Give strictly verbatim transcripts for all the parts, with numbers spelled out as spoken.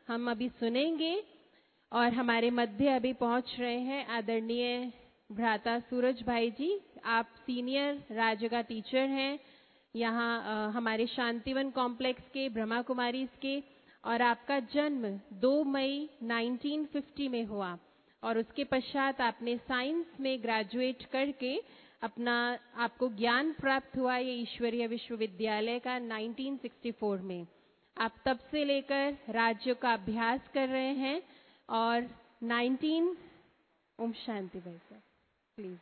हम अभी सुनेंगे और हमारे मध्य अभी पहुंच रहे हैं आदरणीय भ्राता सूरज भाई जी। आप सीनियर राजयोगा टीचर हैं यहाँ हमारे शांतिवन कॉम्प्लेक्स के ब्रह्मा कुमारीज के, और आपका जन्म दो मई उन्नीस सौ पचास में हुआ और उसके पश्चात आपने साइंस में ग्रेजुएट करके अपना आपको ज्ञान प्राप्त हुआ ये ईश्वरीय विश्वविद्यालय का उन्नीस सौ चौंसठ में। आप तब से लेकर राज्य का अभ्यास कर रहे हैं और उन्नीस ओम शांति भाई साहब प्लीज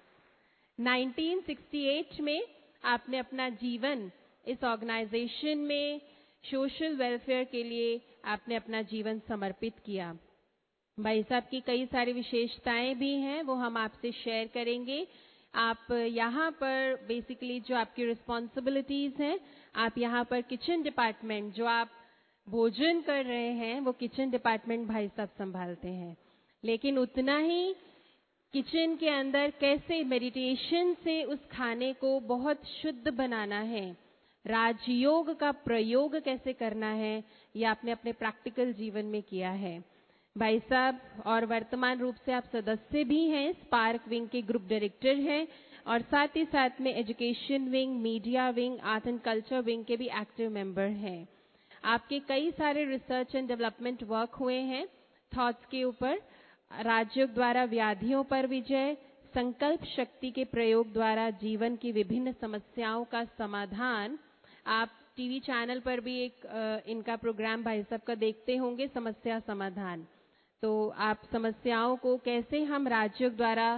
उन्नीस सौ अड़सठ में आपने अपना जीवन इस ऑर्गेनाइजेशन में सोशल वेलफेयर के लिए आपने अपना जीवन समर्पित किया। भाई साहब की कई सारी विशेषताएं भी हैं, वो हम आपसे शेयर करेंगे। आप यहाँ पर बेसिकली जो आपकी रिस्पॉन्सिबिलिटीज हैं, आप यहाँ पर किचन डिपार्टमेंट, जो आप भोजन कर रहे हैं वो किचन डिपार्टमेंट भाई साहब संभालते हैं, लेकिन उतना ही किचन के अंदर कैसे मेडिटेशन से उस खाने को बहुत शुद्ध बनाना है, राजयोग का प्रयोग कैसे करना है, ये आपने अपने प्रैक्टिकल जीवन में किया है भाई साहब। और वर्तमान रूप से आप सदस्य भी हैं, स्पार्क विंग के ग्रुप डायरेक्टर हैं और साथ ही साथ में education wing, media wing, art and culture wing के भी एक्टिव मेंबर हैं। आपके कई सारे रिसर्च एंड डेवलपमेंट वर्क हुए हैं थॉट्स के ऊपर, राजयोग द्वारा व्याधियों पर विजय, संकल्प शक्ति के प्रयोग द्वारा जीवन की विभिन्न समस्याओं का समाधान। आप टीवी चैनल पर भी एक आ, इनका प्रोग्राम भाई साहब का देखते होंगे, समस्या समाधान। तो आप समस्याओं को कैसे हम राजयोग द्वारा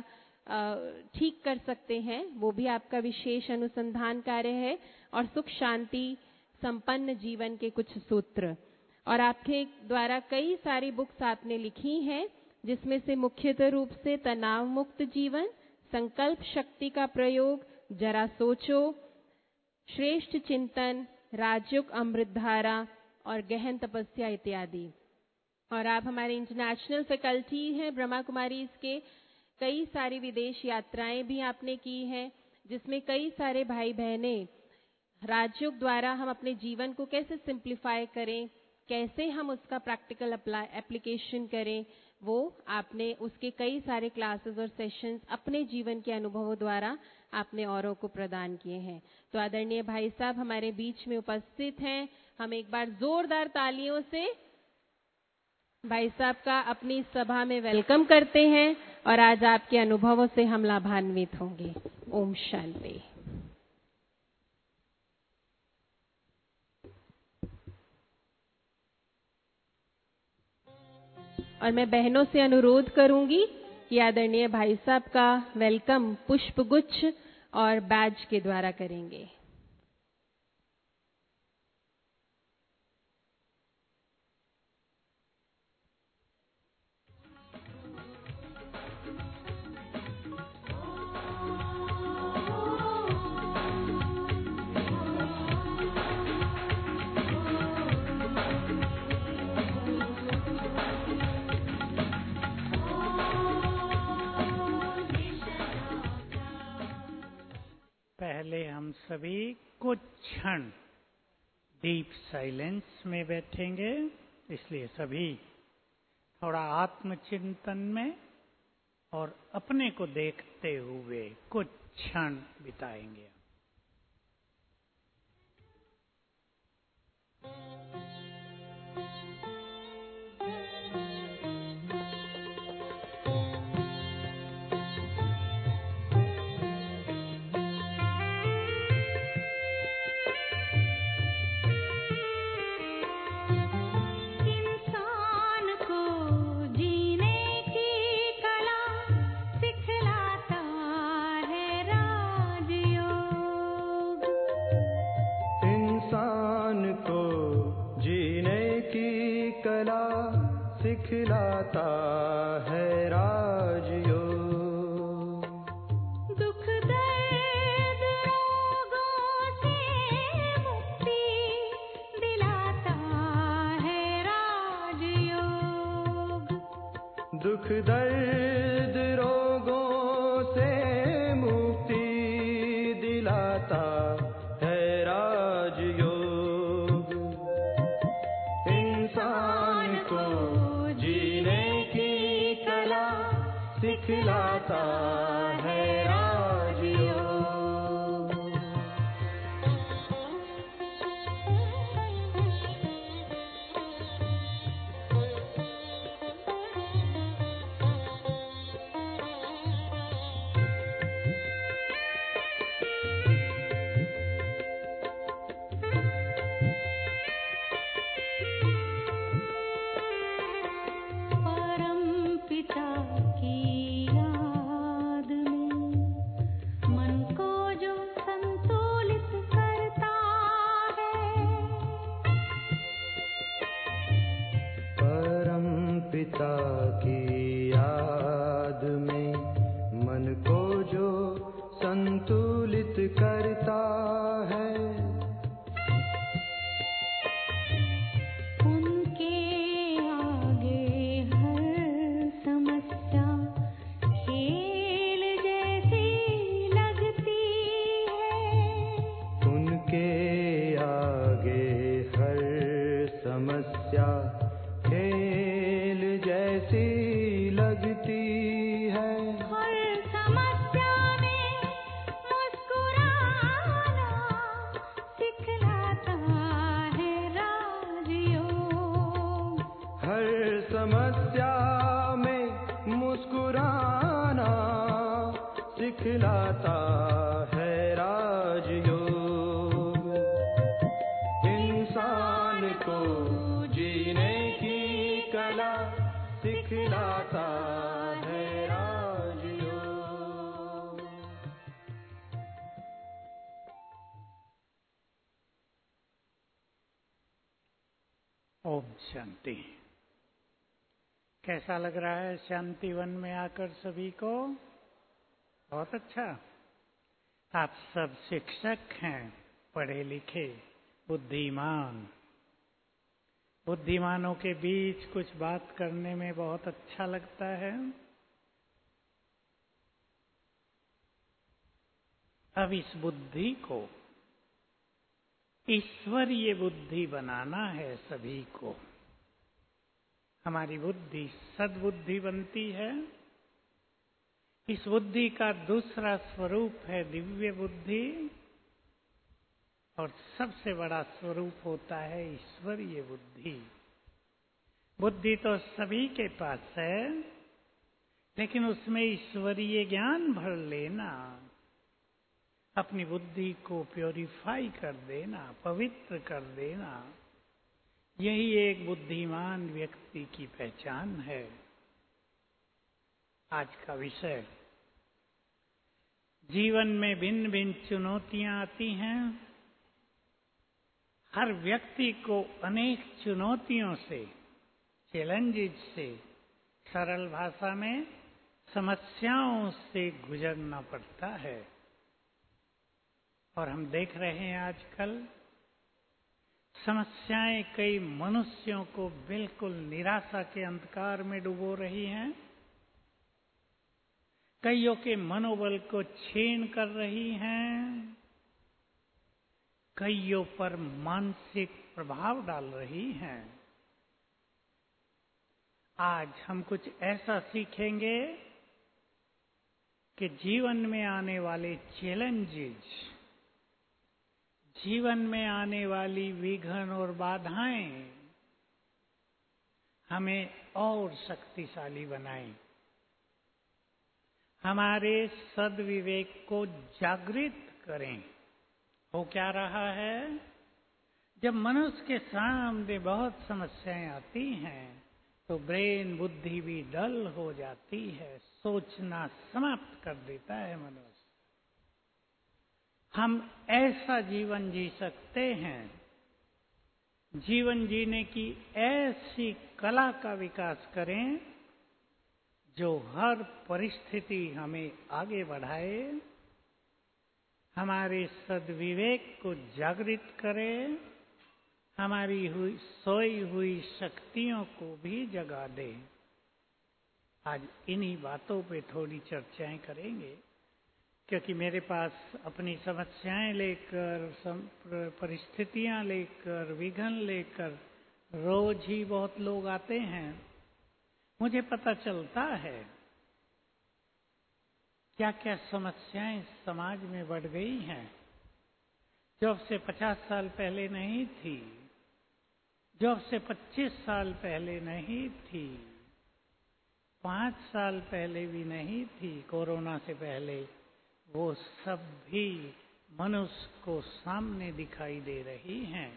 ठीक कर सकते हैं, वो भी आपका विशेष अनुसंधान कार्य है, और सुख शांति संपन्न जीवन के कुछ सूत्र। और आपके द्वारा कई सारी बुक्स आपने लिखी हैं, जिसमें से मुख्यतः रूप से तनाव मुक्त जीवन, संकल्प शक्ति का प्रयोग, जरा सोचो, श्रेष्ठ चिंतन, राजयोग अमृतधारा और गहन तपस्या इत्यादि। और आप हमारे इंटरनेशनल फैकल्टी हैं ब्रह्मा कुमारीज के। कई सारी विदेश यात्राएं भी आपने की हैं, जिसमें कई सारे भाई बहनें राजयोग द्वारा हम अपने जीवन को कैसे सिंप्लीफाई करें, कैसे हम उसका प्रैक्टिकल एप्लीकेशन करें, वो आपने उसके कई सारे क्लासेस और सेशंस अपने जीवन के अनुभवों द्वारा आपने औरों को प्रदान किए हैं। तो आदरणीय भाई साहब हमारे बीच में उपस्थित हैं। हम एक बार जोरदार तालियों से भाई साहब का अपनी सभा में वेलकम करते हैं और आज आपके अनुभवों से हम लाभान्वित होंगे। ओम शांति। और मैं बहनों से अनुरोध करूंगी कि आदरणीय भाई साहब का वेलकम पुष्पगुच्छ और बैज के द्वारा करेंगे। पहले हम सभी कुछ क्षण डीप साइलेंस में बैठेंगे, इसलिए सभी थोड़ा आत्मचिंतन में और अपने को देखते हुए कुछ क्षण बिताएंगे। सिखलाता है राजयोग। दुख दर्द रोगों से मुक्ति दिलाता है राजयोग। दुख दर्द रोगों से मुक्ति दिलाता है राजयोग। इंसान को सिखलाता है राजयोग। पिता की याद में मन को जो संतुलित करता है, उनके आगे हर समस्या खेल जैसी लगती है। उनके आगे हर समस्या खेल जैसी लगती है। हर समस्या में मुस्कुराना सिखलाता है राजयोग। हर समस्या में मुस्कुराना सिखलाता है राजयोग। इंसान को जीने की कला सिखलाता है राजयोग। ओम शांति। कैसा लग रहा है शांति वन में आकर सभी को? बहुत अच्छा। आप सब शिक्षक हैं, पढ़े लिखे, बुद्धिमान। बुद्धिमानों के बीच कुछ बात करने में बहुत अच्छा लगता है। अब इस बुद्धि को ईश्वरीय बुद्धि बनाना है सभी को। हमारी बुद्धि सद्बुद्धि बनती है। इस बुद्धि का दूसरा स्वरूप है दिव्य बुद्धि, और सबसे बड़ा स्वरूप होता है ईश्वरीय बुद्धि। बुद्धि तो सभी के पास है, लेकिन उसमें ईश्वरीय ज्ञान भर लेना, अपनी बुद्धि को प्योरीफाई कर देना, पवित्र कर देना, यही एक बुद्धिमान व्यक्ति की पहचान है। आज का विषय, जीवन में भिन्न भिन्न चुनौतियां आती हैं। हर व्यक्ति को अनेक चुनौतियों से, चैलेंजेस से, सरल भाषा में समस्याओं से गुजरना पड़ता है। और हम देख रहे हैं आजकल समस्याएं कई मनुष्यों को बिल्कुल निराशा के अंधकार में डुबो रही हैं। कईयों के मनोबल को छीन कर रही हैं, कईयों पर मानसिक प्रभाव डाल रही हैं। आज हम कुछ ऐसा सीखेंगे कि जीवन में आने वाले चैलेंजेस, जीवन में आने वाली विघ्न और बाधाएं हमें और शक्तिशाली बनाएं, हमारे सद्विवेक को जागृत करें। हो क्या रहा है, जब मनुष्य के सामने बहुत समस्याएं आती हैं तो ब्रेन बुद्धि भी डल हो जाती है, सोचना समाप्त कर देता है मनुष्य। हम ऐसा जीवन जी सकते हैं, जीवन जीने की ऐसी कला का विकास करें जो हर परिस्थिति हमें आगे बढ़ाए, हमारे सद्विवेक को जागृत करे, हमारी हुई सोई हुई शक्तियों को भी जगा दे। आज इन्हीं बातों पे थोड़ी चर्चाएं करेंगे, क्योंकि मेरे पास अपनी समस्याएं लेकर, परिस्थितियां लेकर, विघ्न लेकर रोज ही बहुत लोग आते हैं। मुझे पता चलता है क्या क्या समस्याएं समाज में बढ़ गई हैं, जो अब से पचास साल पहले नहीं थी, जो अब से पच्चीस साल पहले नहीं थी, पांच साल पहले भी नहीं थी, कोरोना से पहले, वो सब भी मनुष्य को सामने दिखाई दे रही हैं।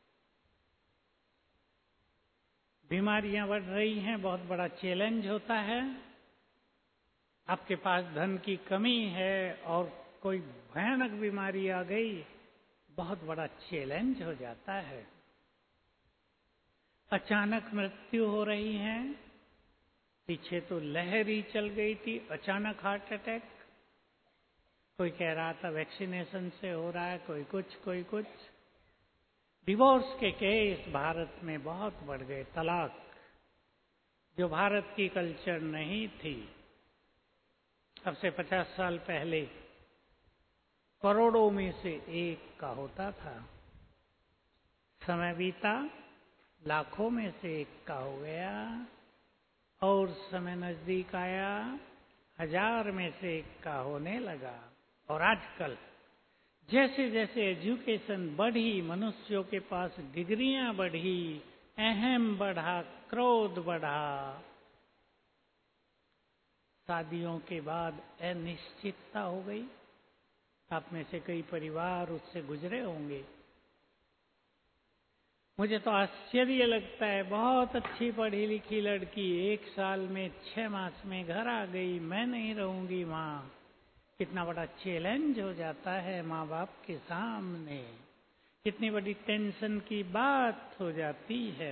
बीमारियां बढ़ रही हैं, बहुत बड़ा चैलेंज होता है। आपके पास धन की कमी है और कोई भयानक बीमारी आ गई, बहुत बड़ा चैलेंज हो जाता है। अचानक मृत्यु हो रही है, पीछे तो लहर ही चल गई थी, अचानक हार्ट अटैक। कोई कह रहा था वैक्सीनेशन से हो रहा है, कोई कुछ कोई कुछ। डिवोर्स के केस भारत में बहुत बढ़ गए, तलाक, जो भारत की कल्चर नहीं थी। अब से पचास साल पहले करोड़ों में से एक का होता था, समय बीता, लाखों में से एक का हो गया, और समय नजदीक आया, हजार में से एक का होने लगा। और आजकल जैसे जैसे एजुकेशन बढ़ी, मनुष्यों के पास डिग्रियां बढ़ी, अहम बढ़ा, क्रोध बढ़ा, शादियों के बाद अनिश्चितता हो गई। आप में से कई परिवार उससे गुजरे होंगे। मुझे तो आश्चर्य लगता है, बहुत अच्छी पढ़ी लिखी लड़की एक साल में छह मास में घर आ गई, मैं नहीं रहूंगी वहां। कितना बड़ा चैलेंज हो जाता है माँ बाप के सामने, कितनी बड़ी टेंशन की बात हो जाती है।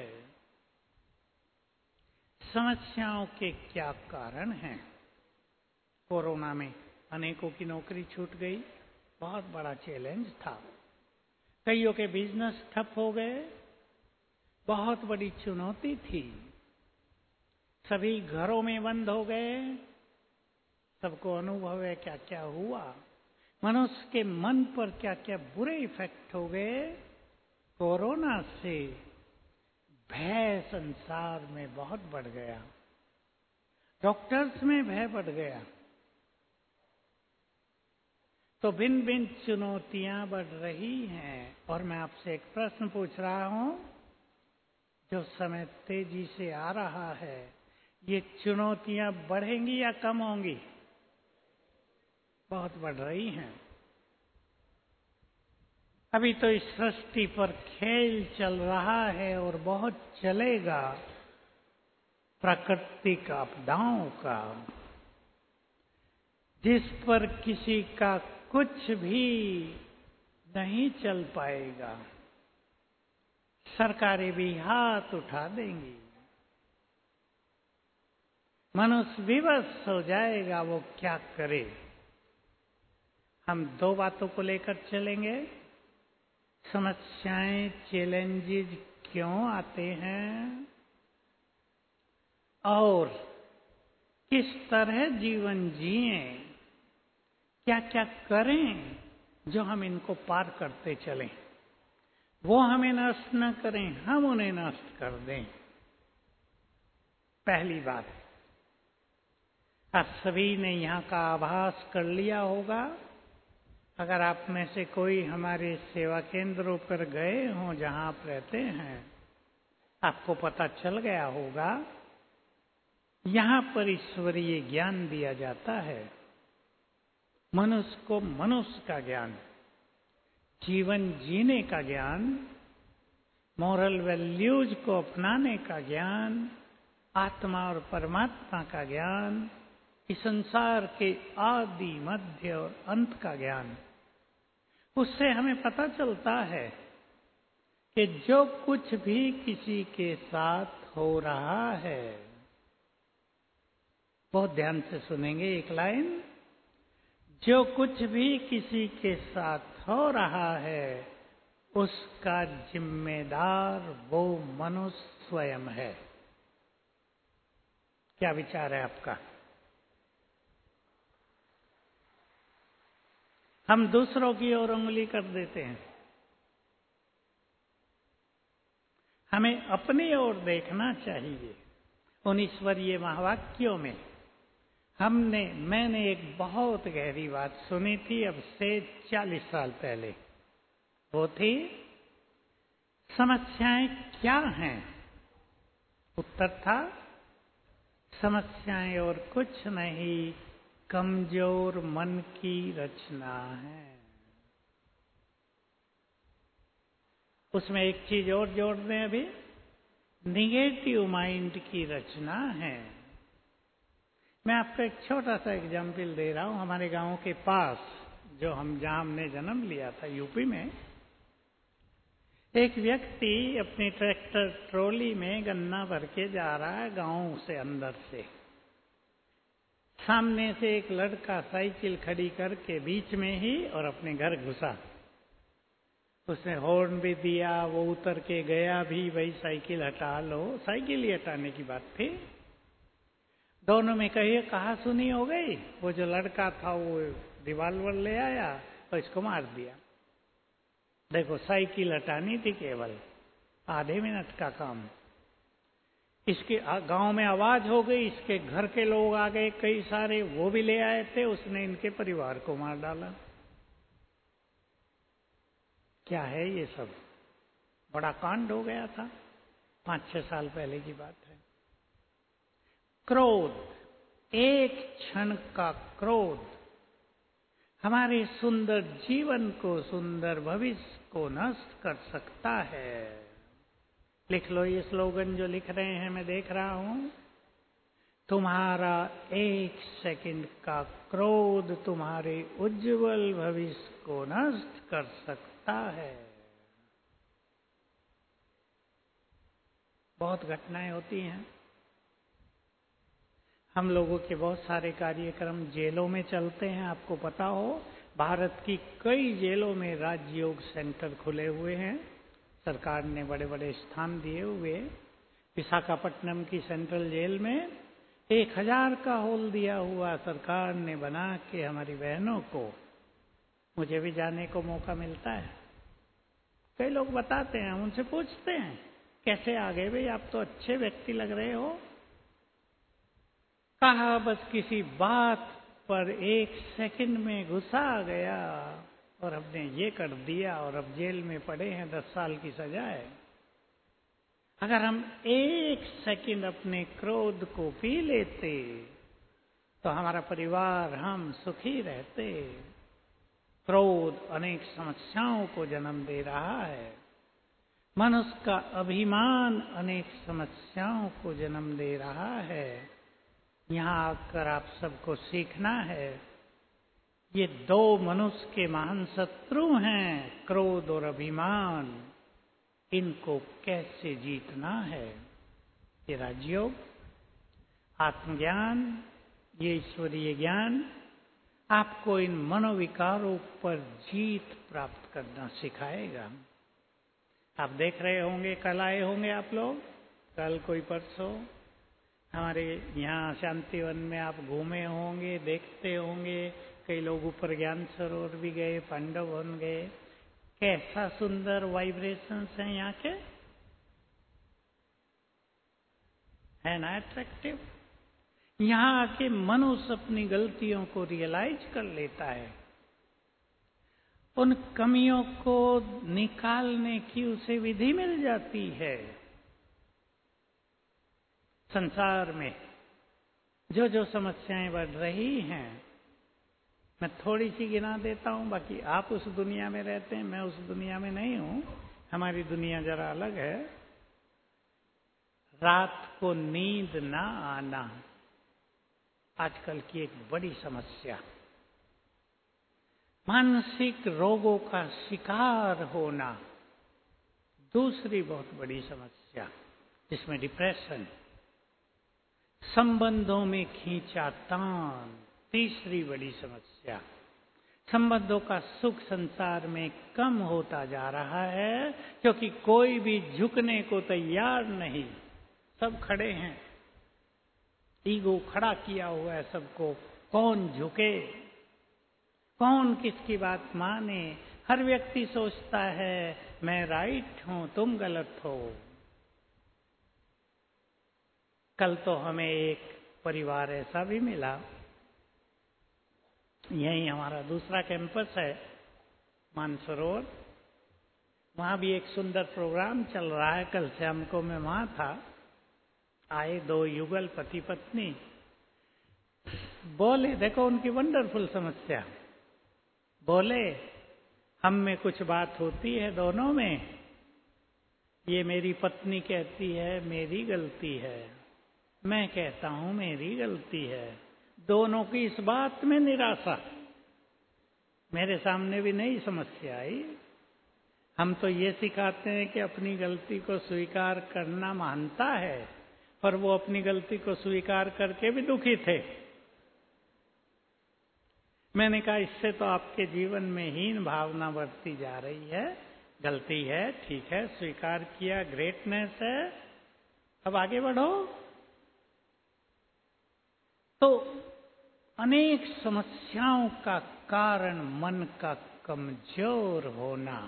समस्याओं के क्या कारण हैं? कोरोना में अनेकों की नौकरी छूट गई, बहुत बड़ा चैलेंज था। कईयों के बिजनेस ठप हो गए, बहुत बड़ी चुनौती थी। सभी घरों में बंद हो गए, सबको अनुभव है क्या क्या हुआ। मनुष्य के मन पर क्या क्या बुरे इफेक्ट हो गए कोरोना से। भय संसार में बहुत बढ़ गया, डॉक्टर्स में भय बढ़ गया। तो भिन्न भिन्न चुनौतियां बढ़ रही हैं। और मैं आपसे एक प्रश्न पूछ रहा हूं, जो समय तेजी से आ रहा है, ये चुनौतियां बढ़ेंगी या कम होंगी? बहुत बढ़ रही हैं। अभी तो इस सृष्टि पर खेल चल रहा है और बहुत चलेगा, प्राकृतिक आपदाओं का, जिस पर किसी का कुछ भी नहीं चल पाएगा। सरकारें भी हाथ उठा देंगी, मनुष्य विवश हो जाएगा, वो क्या करे। हम दो बातों को लेकर चलेंगे। समस्याएं, चैलेंजेस क्यों आते हैं और किस तरह जीवन जिएं, क्या क्या करें जो हम इनको पार करते चलें। वो हमें नष्ट न करें, हम उन्हें नष्ट कर दें। पहली बात, आप सभी ने यहाँ का आभास कर लिया होगा। अगर आप में से कोई हमारे सेवा केंद्रों पर गए हों जहाँ आप रहते हैं, आपको पता चल गया होगा, यहाँ पर ईश्वरीय ज्ञान दिया जाता है। मनुष्य को मनुष्य का ज्ञान, जीवन जीने का ज्ञान, मॉरल वैल्यूज को अपनाने का ज्ञान, आत्मा और परमात्मा का ज्ञान, इस संसार के आदि, मध्य और अंत का ज्ञान। उससे हमें पता चलता है कि जो कुछ भी किसी के साथ हो रहा है, बहुत ध्यान से सुनेंगे एक लाइन, जो कुछ भी किसी के साथ हो रहा है उसका जिम्मेदार वो मनुष्य स्वयं है। क्या विचार है आपका? हम दूसरों की ओर उंगली कर देते हैं, हमें अपनी ओर देखना चाहिए। उन ईश्वरीय महावाक्यों में हमने मैंने एक बहुत गहरी बात सुनी थी अब से चालीस साल पहले। वो थी, समस्याएं क्या हैं? उत्तर था, समस्याएं और कुछ नहीं, कमजोर मन की रचना है। उसमें एक चीज और जोड़ दें अभी, निगेटिव माइंड की रचना है। मैं आपको एक छोटा सा एग्जाम्पल दे रहा हूं। हमारे गांव के पास, जो हम जहां हमने जन्म लिया था यूपी में, एक व्यक्ति अपनी ट्रैक्टर ट्रॉली में गन्ना भर के जा रहा है गांव से अंदर से। सामने से एक लड़का साइकिल खड़ी करके बीच में ही और अपने घर घुसा। उसने हॉर्न भी दिया, वो उतर के गया भी, भाई साइकिल हटा लो। साइकिल ही हटाने की बात थी। दोनों में कहिए कहा सुनी हो गई। वो जो लड़का था वो रिवॉल्वर ले आया और इसको मार दिया। देखो, साइकिल हटानी थी केवल आधे मिनट का काम। इसके गांव में आवाज हो गई, इसके घर के लोग आ गए कई सारे, वो भी ले आए थे। उसने इनके परिवार को मार डाला। क्या है ये सब? बड़ा कांड हो गया था, पांच छह साल पहले की बात है। क्रोध, एक क्षण का क्रोध हमारे सुंदर जीवन को, सुंदर भविष्य को नष्ट कर सकता है। लिख लो ये स्लोगन जो लिख रहे हैं, मैं देख रहा हूं। तुम्हारा एक सेकंड का क्रोध तुम्हारे उज्जवल भविष्य को नष्ट कर सकता है। बहुत घटनाएं होती हैं। हम लोगों के बहुत सारे कार्यक्रम जेलों में चलते हैं। आपको पता हो, भारत की कई जेलों में राजयोग सेंटर खुले हुए हैं। सरकार ने बड़े बड़े स्थान दिए हुए। विशाखापट्टनम की सेंट्रल जेल में एक हजार का हॉल दिया हुआ सरकार ने बना के हमारी बहनों को। मुझे भी जाने को मौका मिलता है। कई लोग बताते हैं, हम उनसे पूछते हैं कैसे आ गए भाई, आप तो अच्छे व्यक्ति लग रहे हो। कहा बस किसी बात पर एक सेकंड में गुस्सा आ गया और हमने ये कर दिया और अब जेल में पड़े हैं, दस साल की सजा है। अगर हम एक सेकंड अपने क्रोध को पी लेते तो हमारा परिवार, हम सुखी रहते। क्रोध अनेक समस्याओं को जन्म दे रहा है। मनुष्य का अभिमान अनेक समस्याओं को जन्म दे रहा है। यहां आकर आप सबको सीखना है, ये दो मनुष्य के महान शत्रु हैं, क्रोध और अभिमान। इनको कैसे जीतना है? ये राजयोग, आत्मज्ञान, ये ईश्वरीय ज्ञान आपको इन मनोविकारों पर जीत प्राप्त करना सिखाएगा। आप देख रहे होंगे, कल आए होंगे आप लोग, कल कोई परसों हमारे यहाँ शांतिवन में आप घूमे होंगे, देखते होंगे। कई लोग ऊपर ज्ञान सरोवर भी गए, पांडव वन गए। कैसा सुंदर वाइब्रेशंस हैं यहाँ के, है ना अट्रैक्टिव? यहाँ आके मनुष्य अपनी गलतियों को रियलाइज कर लेता है। उन कमियों को निकालने की उसे विधि मिल जाती है। संसार में जो जो समस्याएं बढ़ रही हैं, मैं थोड़ी सी गिना देता हूं। बाकी आप उस दुनिया में रहते हैं, मैं उस दुनिया में नहीं हूं। हमारी दुनिया जरा अलग है। रात को नींद ना आना आजकल की एक बड़ी समस्या। मानसिक रोगों का शिकार होना दूसरी बहुत बड़ी समस्या, जिसमें डिप्रेशन। संबंधों में खींचातान तीसरी बड़ी समस्या। संबंधों का सुख संसार में कम होता जा रहा है क्योंकि कोई भी झुकने को तैयार नहीं। सब खड़े हैं, ईगो खड़ा किया हुआ है सबको। कौन झुके, कौन किसकी बात माने? हर व्यक्ति सोचता है मैं राइट हूं, तुम गलत हो। कल तो हमें एक परिवार ऐसा भी मिला यही हमारा दूसरा कैंपस है मानसरोवर। वहाँ भी एक सुंदर प्रोग्राम चल रहा है। कल शाम को मैं वहाँ था। आए दो युगल पति पत्नी, बोले देखो उनकी वंडरफुल समस्या। बोले हम में कुछ बात होती है दोनों में, ये मेरी पत्नी कहती है मेरी गलती है, मैं कहता हूं मेरी गलती है। दोनों की इस बात में निराशा। मेरे सामने भी नई समस्या आई। हम तो ये सिखाते हैं कि अपनी गलती को स्वीकार करना मानता है, पर वो अपनी गलती को स्वीकार करके भी दुखी थे। मैंने कहा इससे तो आपके जीवन में हीन भावना बढ़ती जा रही है। गलती है, ठीक है, स्वीकार किया, ग्रेटनेस है, अब आगे बढ़ो। तो अनेक समस्याओं का कारण मन का कमजोर होना।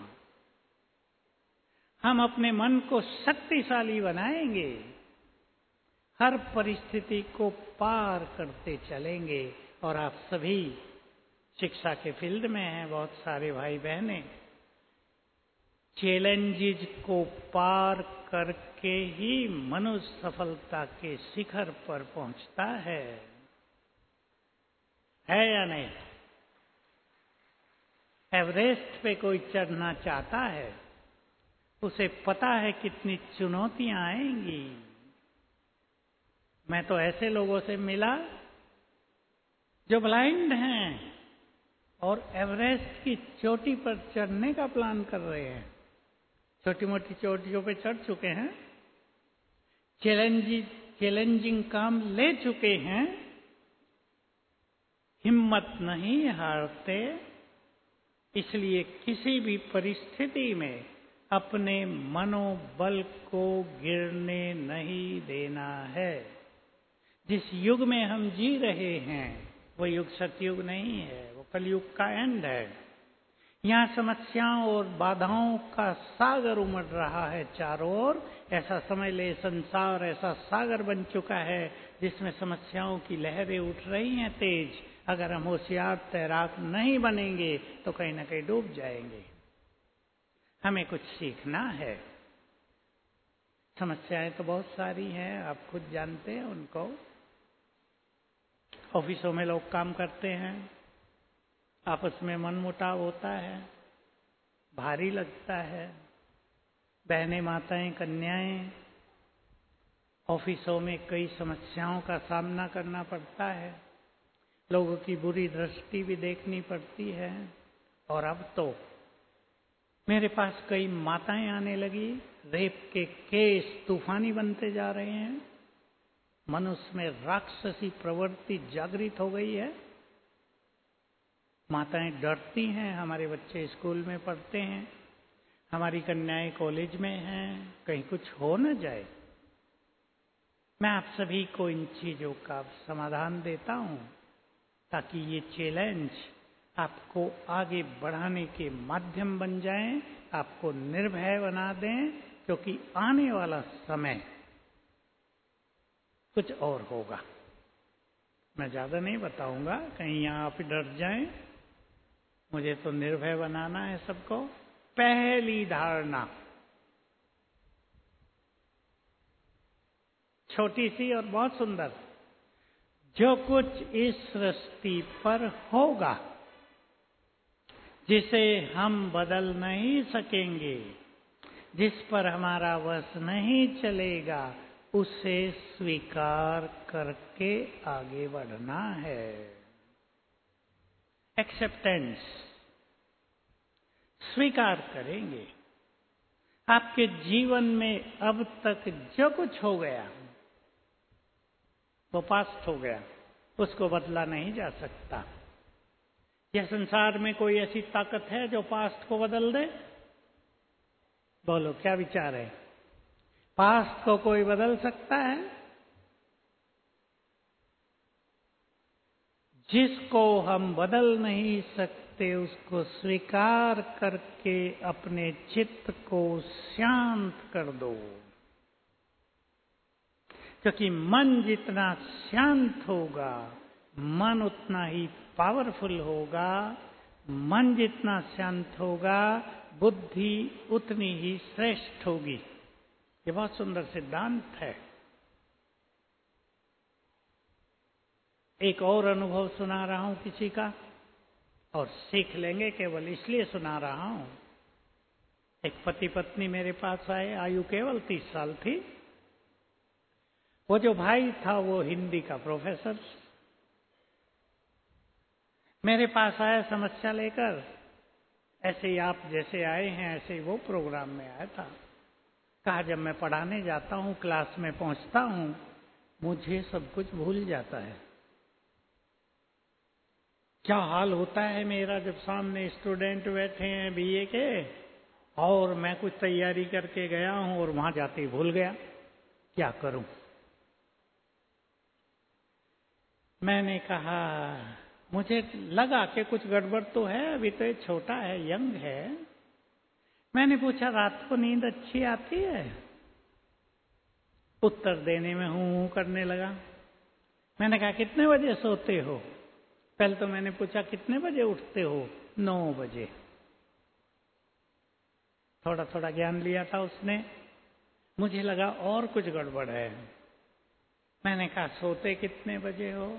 हम अपने मन को शक्तिशाली बनाएंगे, हर परिस्थिति को पार करते चलेंगे। और आप सभी शिक्षा के फील्ड में हैं, बहुत सारे भाई बहनें, चैलेंजेस को पार करके ही मनुष्य सफलता के शिखर पर पहुंचता है, है या नहीं? एवरेस्ट पे कोई चढ़ना चाहता है, उसे पता है कितनी चुनौतियां आएंगी। मैं तो ऐसे लोगों से मिला जो ब्लाइंड हैं और एवरेस्ट की चोटी पर चढ़ने का प्लान कर रहे हैं। छोटी मोटी चोटियों पे चढ़ चुके हैं, चैलेंजिंग चैलेंजिंग काम ले चुके हैं, हिम्मत नहीं हारते। इसलिए किसी भी परिस्थिति में अपने मनोबल को गिरने नहीं देना है। जिस युग में हम जी रहे हैं वो युग सतयुग नहीं है, वो कलयुग का एंड है। यहाँ समस्याओं और बाधाओं का सागर उमड़ रहा है चारों ओर। ऐसा समझ ले संसार ऐसा सागर बन चुका है जिसमें समस्याओं की लहरें उठ रही हैं तेज। अगर हम होशियार तैराक नहीं बनेंगे तो कहीं ना कहीं डूब जाएंगे। हमें कुछ सीखना है। समस्याएं तो बहुत सारी हैं, आप खुद जानते हैं उनको। ऑफिसों में लोग काम करते हैं, आपस में मनमुटाव होता है, भारी लगता है। बहनें, माताएं, कन्याएं, ऑफिसों में कई समस्याओं का सामना करना पड़ता है, लोगों की बुरी दृष्टि भी देखनी पड़ती है। और अब तो मेरे पास कई माताएं आने लगी, रेप के केस तूफानी बनते जा रहे हैं। मनुष्य में राक्षसी प्रवृत्ति जागृत हो गई है। माताएं डरती हैं, हमारे बच्चे स्कूल में पढ़ते हैं, हमारी कन्याएं कॉलेज में हैं, कहीं कुछ हो न जाए। मैं आप सभी को इन चीजों का समाधान देता हूं ताकि ये चैलेंज आपको आगे बढ़ाने के माध्यम बन जाएं, आपको निर्भय बना दें, क्योंकि आने वाला समय कुछ और होगा। मैं ज्यादा नहीं बताऊंगा, कहीं यहां आप डर जाएं। मुझे तो निर्भय बनाना है सबको। पहली धारणा छोटी सी और बहुत सुंदर, जो कुछ इस सृष्टि पर होगा जिसे हम बदल नहीं सकेंगे, जिस पर हमारा वश नहीं चलेगा, उसे स्वीकार करके आगे बढ़ना है। एक्सेप्टेंस, स्वीकार करेंगे। आपके जीवन में अब तक जो कुछ हो गया वो पास्ट हो गया, उसको बदला नहीं जा सकता। यह संसार में कोई ऐसी ताकत है जो पास्ट को बदल दे? बोलो, क्या विचार है? पास्ट को कोई बदल सकता है? जिसको हम बदल नहीं सकते उसको स्वीकार करके अपने चित्त को शांत कर दो। क्योंकि मन जितना शांत होगा, मन उतना ही पावरफुल होगा, मन जितना शांत होगा, बुद्धि उतनी ही श्रेष्ठ होगी। ये बहुत सुंदर सिद्धांत है। एक और अनुभव सुना रहा हूं किसी का, और सीख लेंगे, केवल इसलिए सुना रहा हूं। एक पति पत्नी मेरे पास आए, आयु केवल तीस साल थी। वो जो भाई था वो हिंदी का प्रोफेसर मेरे पास आया समस्या लेकर। ऐसे ही आप जैसे आए हैं ऐसे ही वो प्रोग्राम में आया था। कहा जब मैं पढ़ाने जाता हूं, क्लास में पहुंचता हूं, मुझे सब कुछ भूल जाता है। क्या हाल होता है मेरा जब सामने स्टूडेंट बैठे हैं बीए के, और मैं कुछ तैयारी करके गया हूं और वहां जाते ही भूल गया। क्या करूं? मैंने कहा, मुझे लगा कि कुछ गड़बड़ तो है, अभी तो ये छोटा है, यंग है। मैंने पूछा, रात को नींद अच्छी आती है? उत्तर देने में हूं हूं करने लगा। मैंने कहा, कितने बजे सोते हो? पहले तो मैंने पूछा, कितने बजे उठते हो? नौ बजे। थोड़ा थोड़ा ज्ञान लिया था उसने। मुझे लगा और कुछ गड़बड़ है। मैंने कहा, सोते कितने बजे हो?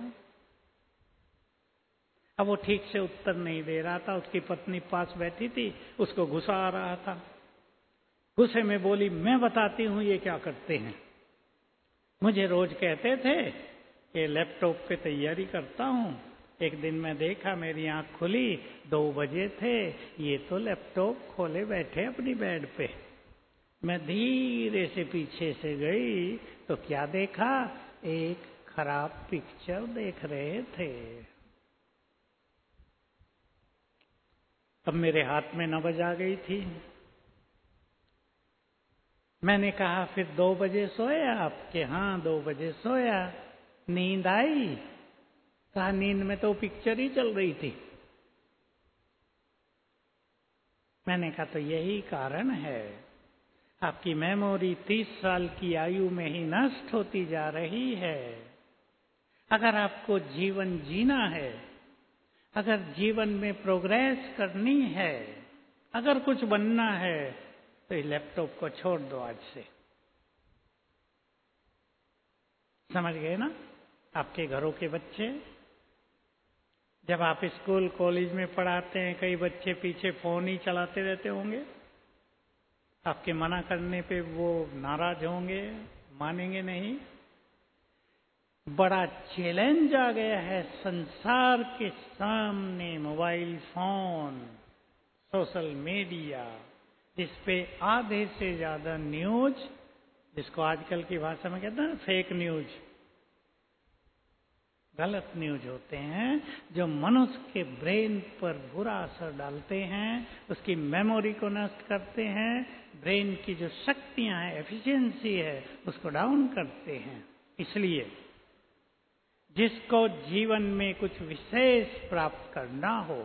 अब वो ठीक से उत्तर नहीं दे रहा था। उसकी पत्नी पास बैठी थी, उसको गुस्सा आ रहा था। गुस्से में बोली, मैं बताती हूं ये क्या करते हैं। मुझे रोज कहते थे कि लैपटॉप पे तैयारी करता हूं। एक दिन मैं देखा, मेरी आंख खुली, दो बजे थे, ये तो लैपटॉप खोले बैठे अपनी बेड पे। मैं धीरे से पीछे से गई तो क्या देखा? एक खराब पिक्चर देख रहे थे। अब मेरे हाथ में नबज आ गई थी। मैंने कहा, फिर दो बजे सोया आप? कि हाँ, दो बजे सोया। नींद आई? कहा, नींद में तो पिक्चर ही चल रही थी। मैंने कहा, तो यही कारण है, आपकी मेमोरी तीस साल की आयु में ही नष्ट होती जा रही है। अगर आपको जीवन जीना है, अगर जीवन में प्रोग्रेस करनी है, अगर कुछ बनना है, तो इस लैपटॉप को छोड़ दो आज से। समझ गए ना? आपके घरों के बच्चे, जब आप स्कूल कॉलेज में पढ़ाते हैं, कई बच्चे पीछे फोन ही चलाते रहते होंगे। आपके मना करने पे वो नाराज होंगे, मानेंगे नहीं। बड़ा चैलेंज आ गया है संसार के सामने, मोबाइल फोन, सोशल मीडिया, जिसपे आधे से ज्यादा न्यूज, जिसको आजकल की भाषा में कहते हैं फेक न्यूज, गलत न्यूज होते हैं, जो मनुष्य के ब्रेन पर बुरा असर डालते हैं, उसकी मेमोरी को नष्ट करते हैं, ब्रेन की जो शक्तियां हैं, एफिशिएंसी है, उसको डाउन करते हैं। इसलिए जिसको जीवन में कुछ विशेष प्राप्त करना हो,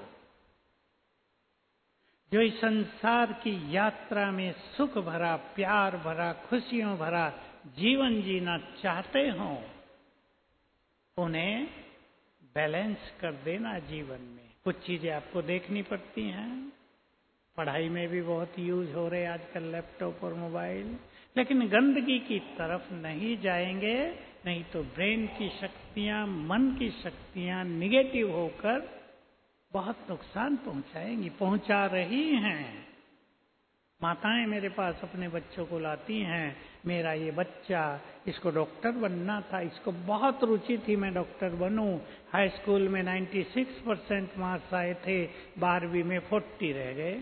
जो इस संसार की यात्रा में सुख भरा, प्यार भरा, खुशियों भरा जीवन जीना चाहते हों, उन्हें बैलेंस कर देना जीवन में। कुछ चीजें आपको देखनी पड़ती हैं। पढ़ाई में भी बहुत यूज हो रहे आजकल लैपटॉप और मोबाइल, लेकिन गंदगी की तरफ नहीं जाएंगे, नहीं तो ब्रेन की शक्तियां, मन की शक्तियां निगेटिव होकर बहुत नुकसान पहुंचाएंगी, पहुंचा रही हैं। माताएं मेरे पास अपने बच्चों को लाती हैं, मेरा ये बच्चा, इसको डॉक्टर बनना था, इसको बहुत रुचि थी मैं डॉक्टर बनूं। हाई स्कूल में छियानवे परसेंट मार्क्स आए थे, बारहवीं में चालीस रह गए।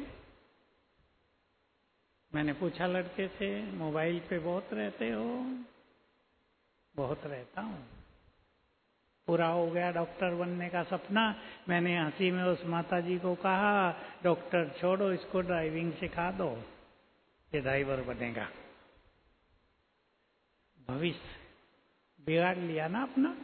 मैंने पूछा लड़के से, मोबाइल पे बहुत रहते हो? बहुत रहता हूं। पूरा हो गया डॉक्टर बनने का सपना। मैंने हंसी में उस माता जी को कहा, डॉक्टर छोड़ो, इसको ड्राइविंग सिखा दो, ये ड्राइवर बनेगा। भविष्य बिगाड़ लिया ना अपना।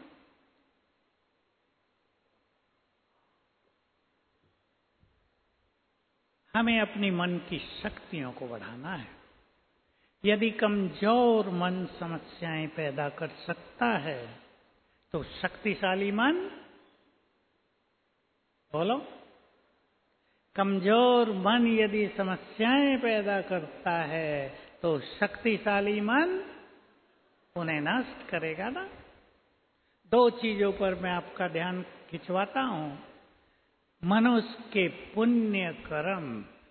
हमें अपनी मन की शक्तियों को बढ़ाना है। यदि कमजोर मन समस्याएं पैदा कर सकता है, तो शक्तिशाली मन बोलो। कमजोर मन यदि समस्याएं पैदा करता है तो शक्तिशाली मन उन्हें नष्ट करेगा ना। दो चीजों पर मैं आपका ध्यान खिंचवाता हूं। मनुष्य के पुण्य कर्म,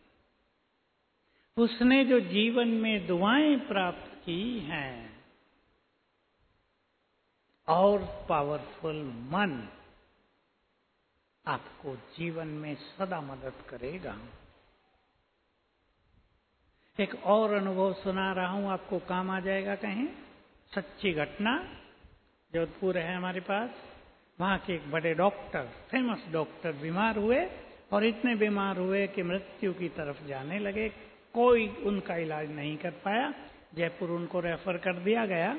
उसने जो जीवन में दुआएं प्राप्त की हैं, और पावरफुल मन आपको जीवन में सदा मदद करेगा। एक और अनुभव सुना रहा हूं, आपको काम आ जाएगा कहीं। सच्ची घटना, जोधपुर है हमारे पास। वहां के एक बड़े डॉक्टर, फेमस डॉक्टर बीमार हुए और इतने बीमार हुए कि मृत्यु की तरफ जाने लगे। कोई उनका इलाज नहीं कर पाया। जयपुर उनको रेफर कर दिया गया।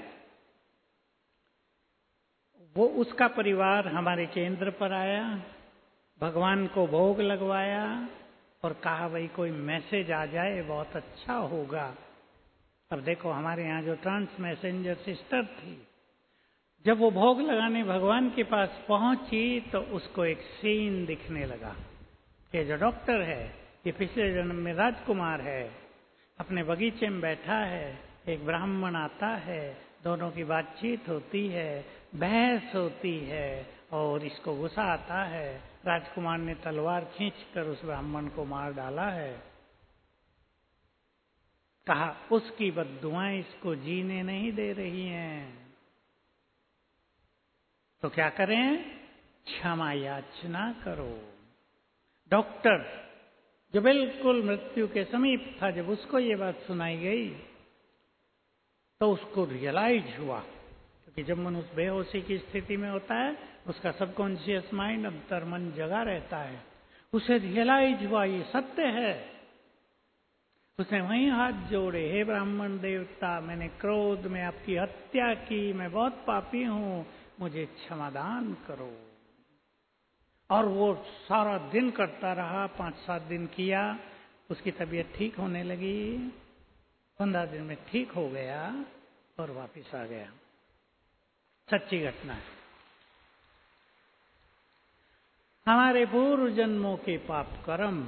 वो उसका परिवार हमारे केंद्र पर आया, भगवान को भोग लगवाया और कहा भाई कोई मैसेज आ जाए बहुत अच्छा होगा। अब देखो हमारे यहाँ जो ट्रांस मैसेंजर सिस्टर थी, जब वो भोग लगाने भगवान के पास पहुंची तो उसको एक सीन दिखने लगा। ये जो डॉक्टर है ये पिछले जन्म में राजकुमार है, अपने बगीचे में बैठा है, एक ब्राह्मण आता है, दोनों की बातचीत होती है, बहस होती है और इसको गुस्सा आता है। राजकुमार ने तलवार खींचकर उस ब्राह्मण को मार डाला है। कहा उसकी बद्दुआएं इसको जीने नहीं दे रही हैं, तो क्या करें? क्षमा याचना करो। डॉक्टर जो बिल्कुल मृत्यु के समीप था, जब उसको ये बात सुनाई गई तो उसको रियलाइज हुआ, क्योंकि जब मनुष्य बेहोशी की स्थिति में होता है उसका सबकॉन्शियस माइंड, अंतर्मन जगा रहता है। उसे रियलाइज हुआ ये सत्य है। उसने वहीं हाथ जोड़े, हे ब्राह्मण देवता, मैंने क्रोध में आपकी हत्या की, मैं बहुत पापी हूं, मुझे क्षमादान करो। और वो सारा दिन करता रहा, पांच सात दिन किया। उसकी तबीयत ठीक होने लगी, पंद्रह दिन में ठीक हो गया और वापस आ गया। सच्ची घटना है। हमारे पूर्व जन्मों के पाप कर्म,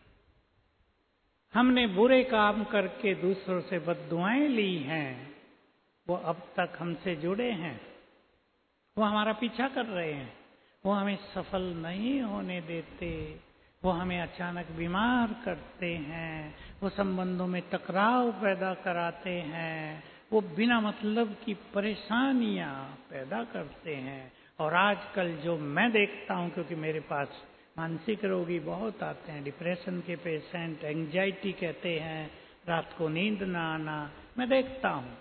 हमने बुरे काम करके दूसरों से बद्दुआएं ली हैं, वो अब तक हमसे जुड़े हैं, वो हमारा पीछा कर रहे हैं, वो हमें सफल नहीं होने देते, वो हमें अचानक बीमार करते हैं, वो संबंधों में टकराव पैदा कराते हैं, वो बिना मतलब की परेशानियां पैदा करते हैं। और आजकल जो मैं देखता हूं, क्योंकि मेरे पास मानसिक रोगी बहुत आते हैं, डिप्रेशन के पेशेंट, एंजाइटी कहते हैं, रात को नींद ना आना, मैं देखता हूं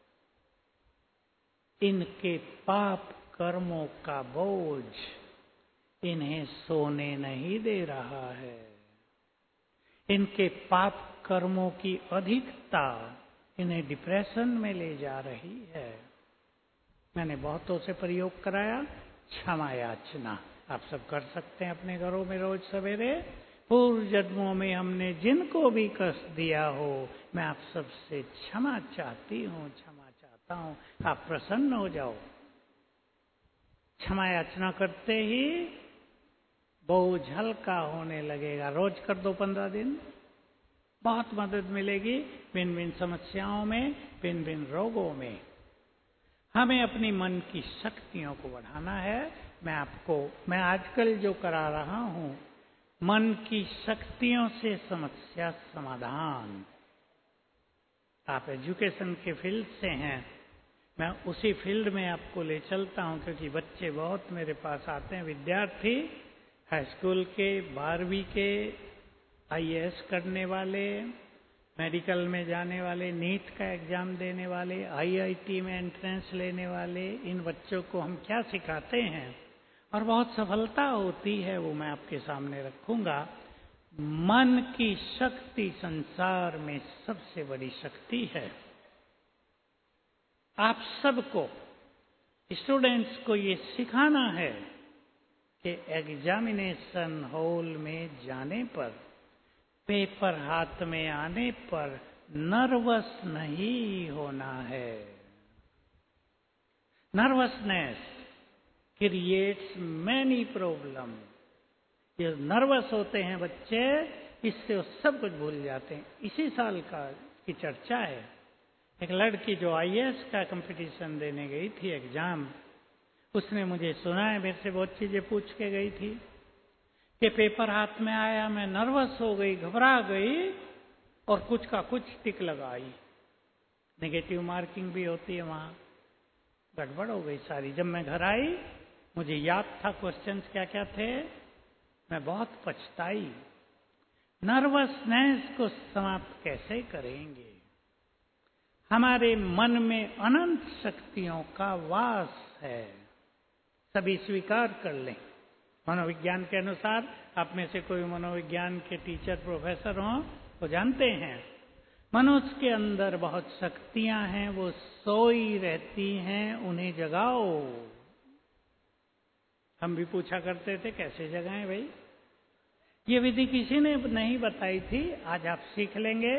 इनके पाप कर्मों का बोझ इन्हें सोने नहीं दे रहा है। इनके पाप कर्मों की अधिकता इन्हें डिप्रेशन में ले जा रही है। मैंने बहुतों से प्रयोग कराया। क्षमा याचना आप सब कर सकते हैं अपने घरों में रोज सवेरे। पूर्व जन्मों में हमने जिनको भी कष्ट दिया हो, मैं आप सबसे क्षमा चाहती हूँ, क्षमा चाहता हूँ, आप प्रसन्न हो जाओ। क्षमा याचना करते ही बोझ हल्का होने लगेगा। रोज कर दो पंद्रह दिन, बहुत मदद मिलेगी भिन्न भिन्न समस्याओं में, भिन्न भिन्न रोगों में। हमें अपनी मन की शक्तियों को बढ़ाना है। मैं आपको मैं आजकल जो करा रहा हूं, मन की शक्तियों से समस्या समाधान। आप एजुकेशन के फील्ड से हैं, मैं उसी फील्ड में आपको ले चलता हूं, क्योंकि बच्चे बहुत मेरे पास आते हैं, विद्यार्थी हाई स्कूल के, बारहवीं के, आई ए एस करने वाले, मेडिकल में जाने वाले, नीट का एग्जाम देने वाले, आई आई टी में एंट्रेंस लेने वाले। इन बच्चों को हम क्या सिखाते हैं और बहुत सफलता होती है, वो मैं आपके सामने रखूंगा। मन की शक्ति संसार में सबसे बड़ी शक्ति है। आप सबको, स्टूडेंट्स को ये सिखाना है कि एग्जामिनेशन हॉल में जाने पर, पेपर हाथ में आने पर नर्वस नहीं होना है। Nervousness creates many problem. ये नर्वस होते हैं बच्चे, इससे वो सब कुछ भूल जाते हैं। इसी साल का की चर्चा है, एक लड़की जो आई ए एस का कंपटीशन देने गई थी एग्जाम, उसने मुझे सुना है, मेरे से बहुत चीजें पूछ के गई थी कि पेपर हाथ में आया, मैं नर्वस हो गई, घबरा गई और कुछ का कुछ टिक लगाई। नेगेटिव मार्किंग भी होती है वहां, गड़बड़ हो गई सारी। जब मैं घर आई मुझे याद था क्वेश्चंस क्या क्या थे, मैं बहुत पछताई। नर्वसनेस को समाप्त कैसे करेंगे? हमारे मन में अनंत शक्तियों का वास है, सभी स्वीकार कर लें। मनोविज्ञान के अनुसार, आप में से कोई मनोविज्ञान के टीचर प्रोफेसर हों तो जानते हैं, मनुष्य के अंदर बहुत शक्तियां हैं, वो सोई रहती हैं, उन्हें जगाओ। हम भी पूछा करते थे कैसे जगाएं भाई, ये विधि किसी ने नहीं बताई थी, आज आप सीख लेंगे।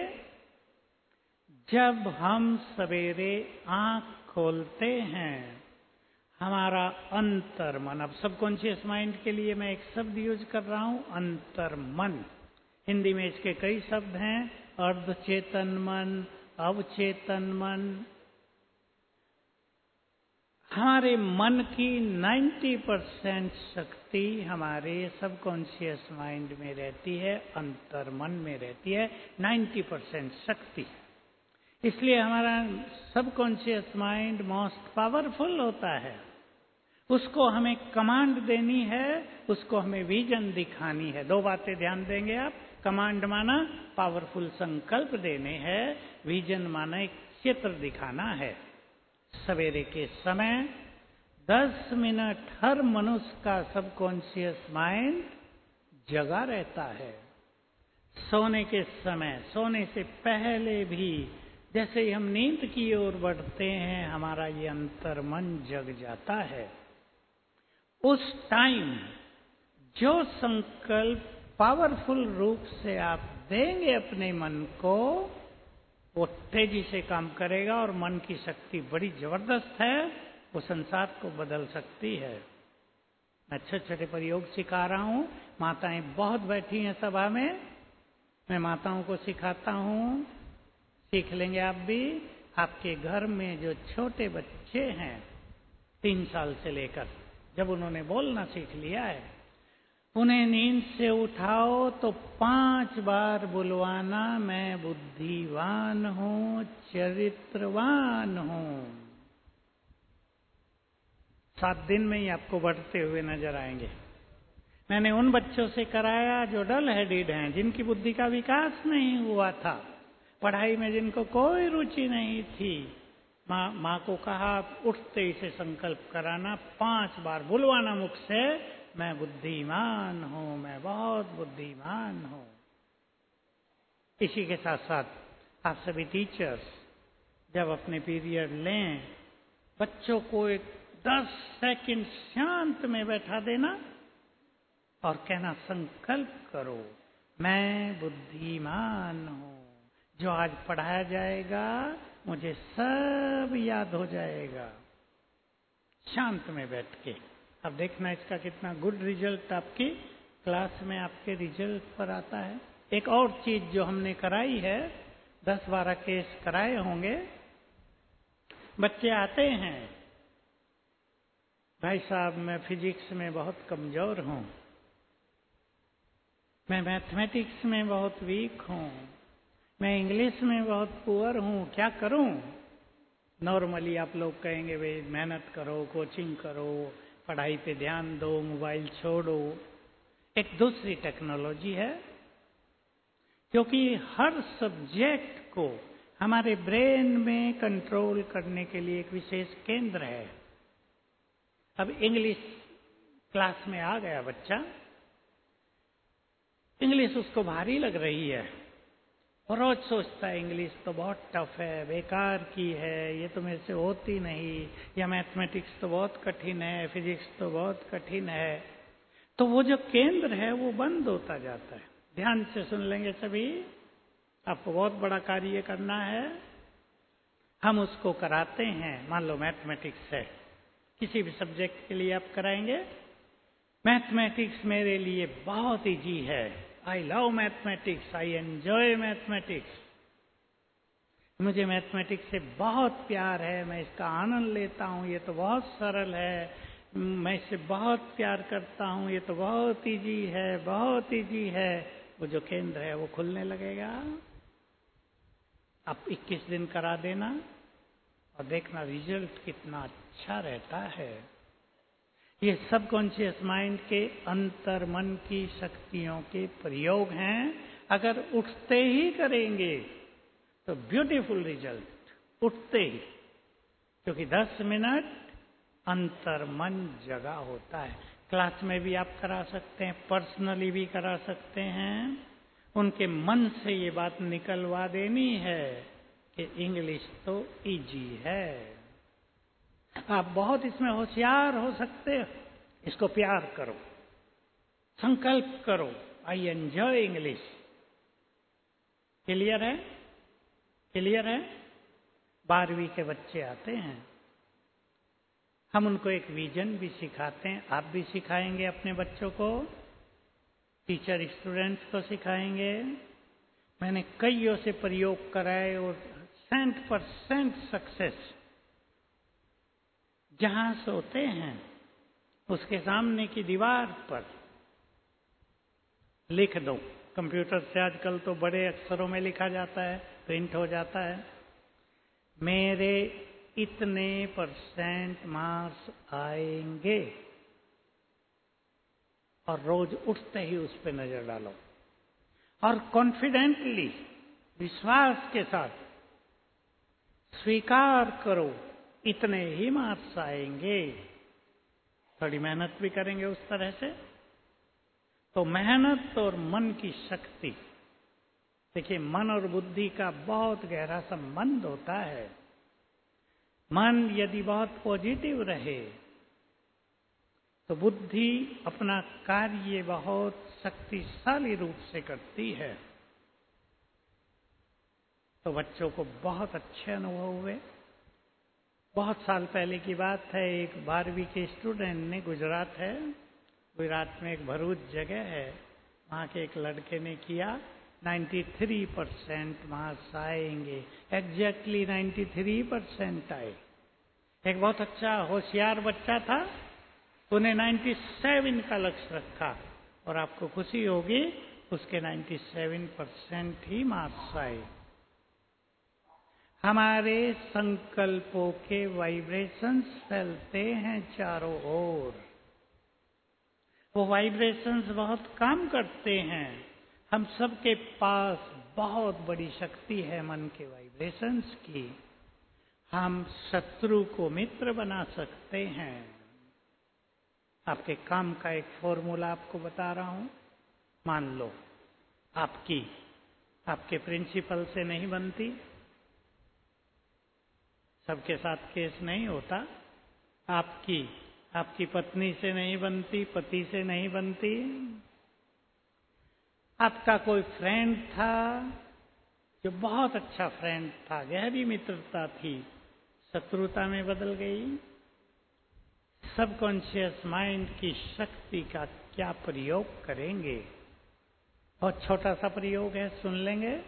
जब हम सवेरे आंख खोलते हैं, हमारा अंतर्मन, अब सबकॉन्शियस माइंड के लिए मैं एक शब्द यूज कर रहा हूं, अंतर्मन। हिंदी में इसके कई शब्द हैं, अर्धचेतन मन, अवचेतन मन। हमारे मन की नब्बे परसेंट शक्ति हमारे सबकॉन्शियस माइंड में रहती है, अंतर्मन में रहती है नब्बे परसेंट शक्ति। इसलिए हमारा सबकॉन्शियस माइंड मोस्ट पावरफुल होता है। उसको हमें कमांड देनी है, उसको हमें विजन दिखानी है। दो बातें ध्यान देंगे आप, कमांड माना पावरफुल संकल्प देने हैं, विजन माना एक चित्र दिखाना है। सवेरे के समय दस मिनट हर मनुष्य का सबकॉन्शियस माइंड जगा रहता है। सोने के समय, सोने से पहले भी जैसे ही हम नींद की ओर बढ़ते हैं, हमारा ये अंतर्मन जग जाता है। उस टाइम जो संकल्प पावरफुल रूप से आप देंगे अपने मन को, वो तेजी से काम करेगा और मन की शक्ति बड़ी जबरदस्त है, वो संसार को बदल सकती है। मैं अच्छे छोटे प्रयोग सिखा रहा हूं, माताएं बहुत बैठी हैं सभा में, मैं माताओं को सिखाता हूं, सीख लेंगे आप भी। आपके घर में जो छोटे बच्चे हैं, तीन साल से लेकर, जब उन्होंने बोलना सीख लिया है, उन्हें नींद से उठाओ तो पांच बार बुलवाना, मैं बुद्धिवान हूं, चरित्रवान हूं। सात दिन में ही आपको बढ़ते हुए नजर आएंगे। मैंने उन बच्चों से कराया जो डल हेडेड हैं, जिनकी बुद्धि का विकास नहीं हुआ था, पढ़ाई में जिनको कोई रुचि नहीं थी। माँ माँ को कहा उठते ही से संकल्प कराना, पांच बार बुलवाना मुख से, मैं बुद्धिमान हूं, मैं बहुत बुद्धिमान हूं। इसी के साथ साथ आप सभी टीचर्स जब अपने पीरियड लें, बच्चों को एक दस सेकंड शांत में बैठा देना और कहना, संकल्प करो मैं बुद्धिमान हूं, जो आज पढ़ाया जाएगा मुझे सब याद हो जाएगा। शांत में बैठ के अब देखना इसका कितना गुड रिजल्ट आपकी क्लास में, आपके रिजल्ट पर आता है। एक और चीज जो हमने कराई है, दस बारह केस कराए होंगे, बच्चे आते हैं, भाई साहब मैं फिजिक्स में बहुत कमजोर हूं, मैं मैथमेटिक्स में बहुत वीक हूं, मैं इंग्लिश में बहुत पुअर हूं, क्या करूं? नॉर्मली आप लोग कहेंगे भाई मेहनत करो, कोचिंग करो, पढ़ाई पे ध्यान दो, मोबाइल छोड़ो। एक दूसरी टेक्नोलॉजी है, क्योंकि हर सब्जेक्ट को हमारे ब्रेन में कंट्रोल करने के लिए एक विशेष केंद्र है। अब इंग्लिश क्लास में आ गया बच्चा, इंग्लिश उसको भारी लग रही है और रोज सोचता है इंग्लिश तो बहुत टफ है, बेकार की है, ये तो मेरे से होती नहीं, या मैथमेटिक्स तो बहुत कठिन है, फिजिक्स तो बहुत कठिन है। तो वो जो केंद्र है वो बंद होता जाता है। ध्यान से सुन लेंगे सभी, आपको बहुत बड़ा कार्य करना है। हम उसको कराते हैं, मान लो मैथमेटिक्स है, किसी भी सब्जेक्ट के लिए आप कराएंगे। मैथमेटिक्स मेरे लिए बहुत ईजी है। I love mathematics, I enjoy mathematics. मुझे मैथमेटिक्स से बहुत प्यार है, मैं इसका आनंद लेता हूँ, ये तो बहुत सरल है, मैं इससे बहुत प्यार करता हूँ, ये तो बहुत ईजी है, बहुत ईजी है। वो जो केंद्र है वो खुलने लगेगा। आप इक्कीस दिन करा देना और देखना रिजल्ट कितना अच्छा रहता है। ये सबकॉन्शियस माइंड के अंतर मन की शक्तियों के प्रयोग हैं। अगर उठते ही करेंगे तो ब्यूटीफुल रिजल्ट उठते ही, क्योंकि दस मिनट अंतर मन जगा होता है। क्लास में भी आप करा सकते हैं, पर्सनली भी करा सकते हैं। उनके मन से ये बात निकलवा देनी है कि इंग्लिश तो इजी है। आप बहुत इसमें होशियार हो सकते हो। इसको प्यार करो, संकल्प करो, आई एंजॉय इंग्लिश। क्लियर है? क्लियर है? बारहवीं के बच्चे आते हैं, हम उनको एक विजन भी सिखाते हैं। आप भी सिखाएंगे अपने बच्चों को, टीचर स्टूडेंट्स को सिखाएंगे। मैंने कईयों से प्रयोग कराए और सेंट परसेंट सक्सेस। जहां सोते हैं उसके सामने की दीवार पर लिख दो। कंप्यूटर से आजकल तो बड़े अक्षरों में लिखा जाता है, प्रिंट हो जाता है। मेरे इतने परसेंट मार्क्स आएंगे, और रोज उठते ही उस पर नजर डालो और कॉन्फिडेंटली, विश्वास के साथ स्वीकार करो इतने ही मार्क्स आएंगे। थोड़ी मेहनत भी करेंगे उस तरह से, तो मेहनत और मन की शक्ति। देखिए, मन और बुद्धि का बहुत गहरा संबंध होता है। मन यदि बहुत पॉजिटिव रहे तो बुद्धि अपना कार्य बहुत शक्तिशाली रूप से करती है। तो बच्चों को बहुत अच्छे अनुभव हुए। बहुत साल पहले की बात है, एक बारहवीं के स्टूडेंट ने, गुजरात है, गुजरात में एक भरूच जगह है, वहाँ के एक लड़के ने किया तिरानवे परसेंट मार्क्स आएंगे। एग्जैक्टली तिरानवे परसेंट आए। एक बहुत अच्छा होशियार बच्चा था, उन्हें सत्तानवे का लक्ष्य रखा और आपको खुशी होगी उसके सत्तानवे परसेंट ही मार्क्स आए। हमारे संकल्पों के वाइब्रेशंस फैलते हैं चारों ओर। वो वाइब्रेशंस बहुत काम करते हैं। हम सबके पास बहुत बड़ी शक्ति है मन के वाइब्रेशंस की। हम शत्रु को मित्र बना सकते हैं। आपके काम का एक फॉर्मूला आपको बता रहा हूं। मान लो आपकी आपके प्रिंसिपल से नहीं बनती, सबके साथ केस नहीं होता। आपकी आपकी पत्नी से नहीं बनती, पति से नहीं बनती। आपका कोई फ्रेंड था जो बहुत अच्छा फ्रेंड था, गहरी मित्रता थी, शत्रुता में बदल गई। सबकॉन्शियस माइंड की शक्ति का क्या प्रयोग करेंगे? बहुत छोटा सा प्रयोग है, सुन लेंगे।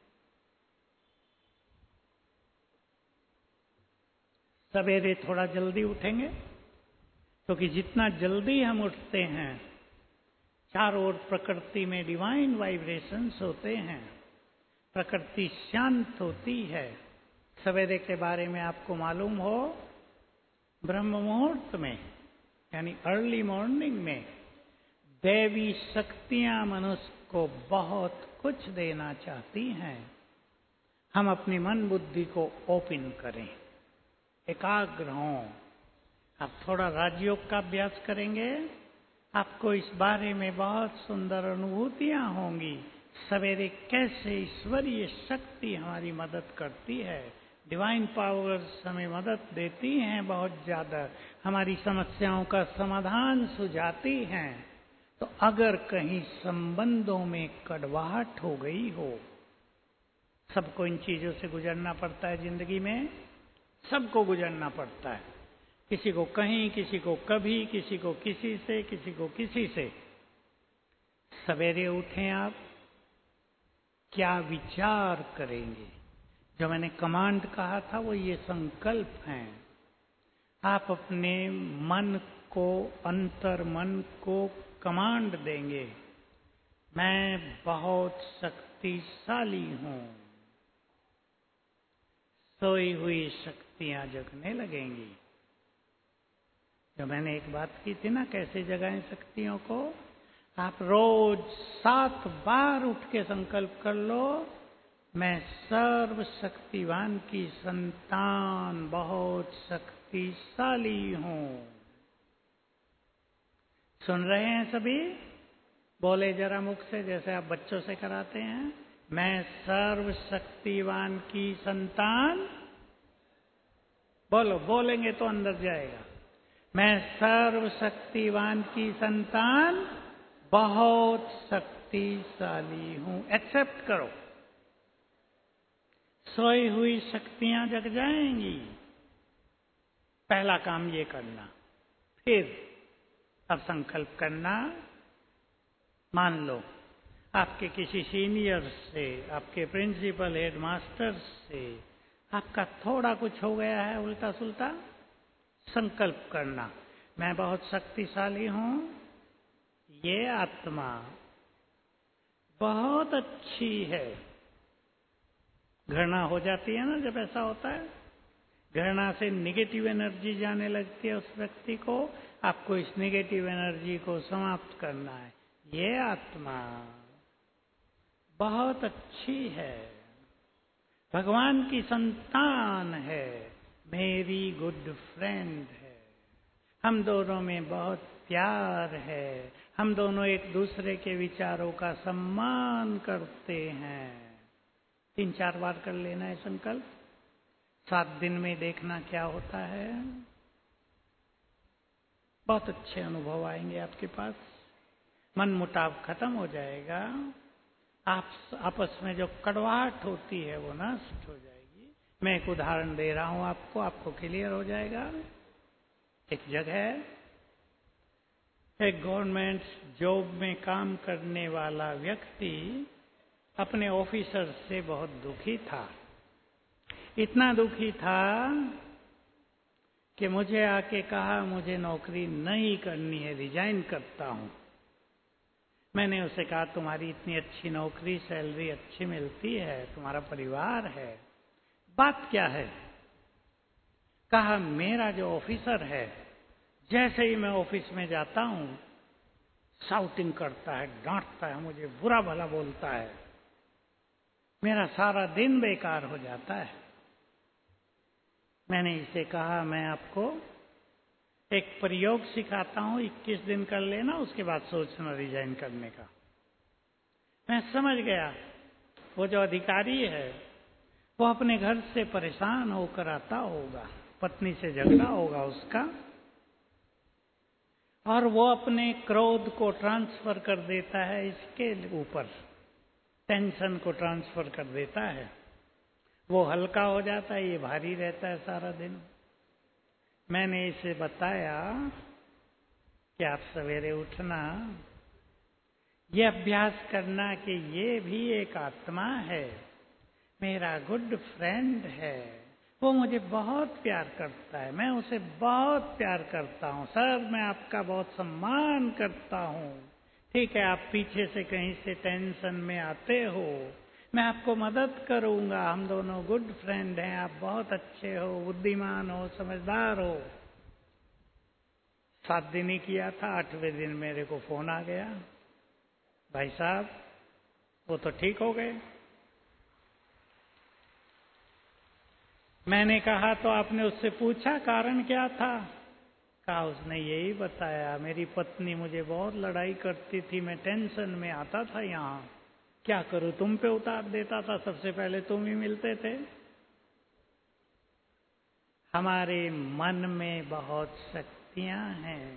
सवेरे थोड़ा जल्दी उठेंगे, क्योंकि जितना जल्दी हम उठते हैं, चारों ओर प्रकृति में डिवाइन वाइब्रेशंस होते हैं, प्रकृति शांत होती है। सवेरे के बारे में आपको मालूम हो, ब्रह्म मुहूर्त में यानी अर्ली मॉर्निंग में देवी शक्तियां मनुष्य को बहुत कुछ देना चाहती हैं। हम अपनी मन बुद्धि को ओपन करें, एकाग्र हों। आप थोड़ा राजयोग का अभ्यास करेंगे, आपको इस बारे में बहुत सुंदर अनुभूतियां होंगी। सवेरे कैसे ईश्वरीय शक्ति हमारी मदद करती है, डिवाइन पावर्स हमें मदद देती हैं, बहुत ज्यादा हमारी समस्याओं का समाधान सुझाती हैं। तो अगर कहीं संबंधों में कड़वाहट हो गई हो, सबको इन चीजों से गुजरना पड़ता है, जिंदगी में सबको गुजरना पड़ता है। किसी को कहीं, किसी को कभी, किसी को किसी से, किसी को किसी से। सवेरे उठें आप, क्या विचार करेंगे? जो मैंने कमांड कहा था वो ये संकल्प हैं। आप अपने मन को, अंतर मन को कमांड देंगे, मैं बहुत शक्तिशाली हूं। सोई हुई शक्तियां जगने लगेंगी। जो मैंने एक बात की थी ना, कैसे जगाएं शक्तियों को? आप रोज सात बार उठ के संकल्प कर लो, मैं सर्वशक्तिवान की संतान, बहुत शक्तिशाली हूं। सुन रहे हैं सभी? बोले जरा मुख से, जैसे आप बच्चों से कराते हैं। मैं सर्वशक्तिवान की संतान। बोलो, बोलेंगे तो अंदर जाएगा। मैं सर्वशक्तिवान की संतान, बहुत शक्तिशाली हूं। एक्सेप्ट करो, सोई हुई शक्तियां जग जाएंगी। पहला काम ये करना। फिर अब संकल्प करना, मान लो आपके किसी सीनियर से, आपके प्रिंसिपल, हेडमास्टर से आपका थोड़ा कुछ हो गया है उल्टा सुल्टा, संकल्प करना, मैं बहुत शक्तिशाली हूं। ये आत्मा बहुत अच्छी है। घृणा हो जाती है ना जब ऐसा होता है, घृणा से नेगेटिव एनर्जी जाने लगती है उस व्यक्ति को। आपको इस नेगेटिव एनर्जी को समाप्त करना है। ये आत्मा बहुत अच्छी है, भगवान की संतान है, मेरी गुड फ्रेंड है। हम दोनों में बहुत प्यार है, हम दोनों एक दूसरे के विचारों का सम्मान करते हैं। तीन चार बार कर लेना है संकल्प। सात दिन में देखना क्या होता है। बहुत अच्छे अनुभव आएंगे आपके पास। मन मुटाव खत्म हो जाएगा। आप आपस में जो कड़वाहट होती है वो नष्ट हो जाएगी। मैं एक उदाहरण दे रहा हूं आपको, आपको क्लियर हो जाएगा। एक जगह एक गवर्नमेंट जॉब में काम करने वाला व्यक्ति अपने ऑफिसर से बहुत दुखी था। इतना दुखी था कि मुझे आके कहा मुझे नौकरी नहीं करनी है, रिजाइन करता हूं। मैंने उसे कहा तुम्हारी इतनी अच्छी नौकरी, सैलरी अच्छी मिलती है, तुम्हारा परिवार है, बात क्या है? कहा मेरा जो ऑफिसर है, जैसे ही मैं ऑफिस में जाता हूं शाउटिंग करता है, डांटता है, मुझे बुरा भला बोलता है, मेरा सारा दिन बेकार हो जाता है। मैंने इसे कहा मैं आपको एक प्रयोग सिखाता हूं, इक्कीस दिन कर लेना, उसके बाद सोचना रिजाइन करने का। मैं समझ गया वो जो अधिकारी है वो अपने घर से परेशान होकर आता होगा, पत्नी से झगड़ा होगा उसका, और वो अपने क्रोध को ट्रांसफर कर देता है इसके ऊपर, टेंशन को ट्रांसफर कर देता है। वो हल्का हो जाता है, ये भारी रहता है सारा दिन। मैंने इसे बताया कि आप सवेरे उठना, ये अभ्यास करना कि ये भी एक आत्मा है, मेरा गुड फ्रेंड है, वो मुझे बहुत प्यार करता है, मैं उसे बहुत प्यार करता हूँ। सर मैं आपका बहुत सम्मान करता हूँ। ठीक है, आप पीछे से कहीं से टेंशन में आते हो, मैं आपको मदद करूंगा, हम दोनों गुड फ्रेंड हैं, आप बहुत अच्छे हो, बुद्धिमान हो, समझदार हो। सात दिन ही किया था, आठवें दिन मेरे को फोन आ गया, भाई साहब वो तो ठीक हो गए। मैंने कहा तो आपने उससे पूछा कारण क्या था? कहा उसने यही बताया, मेरी पत्नी मुझे बहुत लड़ाई करती थी, मैं टेंशन में आता था यहाँ, क्या करूं, तुम पे उतार देता था, सबसे पहले तुम ही मिलते थे। हमारे मन में बहुत शक्तियां हैं,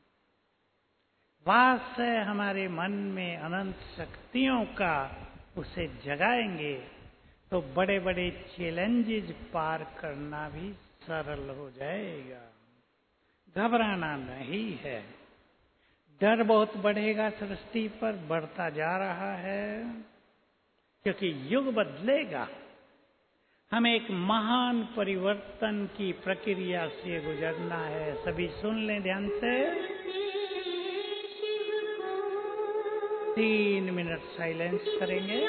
वास है हमारे मन में अनंत शक्तियों का, उसे जगाएंगे तो बड़े बड़े चैलेंजेस पार करना भी सरल हो जाएगा। घबराना नहीं है। डर बहुत बढ़ेगा सृष्टि पर, बढ़ता जा रहा है, क्योंकि युग बदलेगा। हमें एक महान परिवर्तन की प्रक्रिया से गुजरना है। सभी सुन लें ध्यान से। तीन मिनट साइलेंस करेंगे।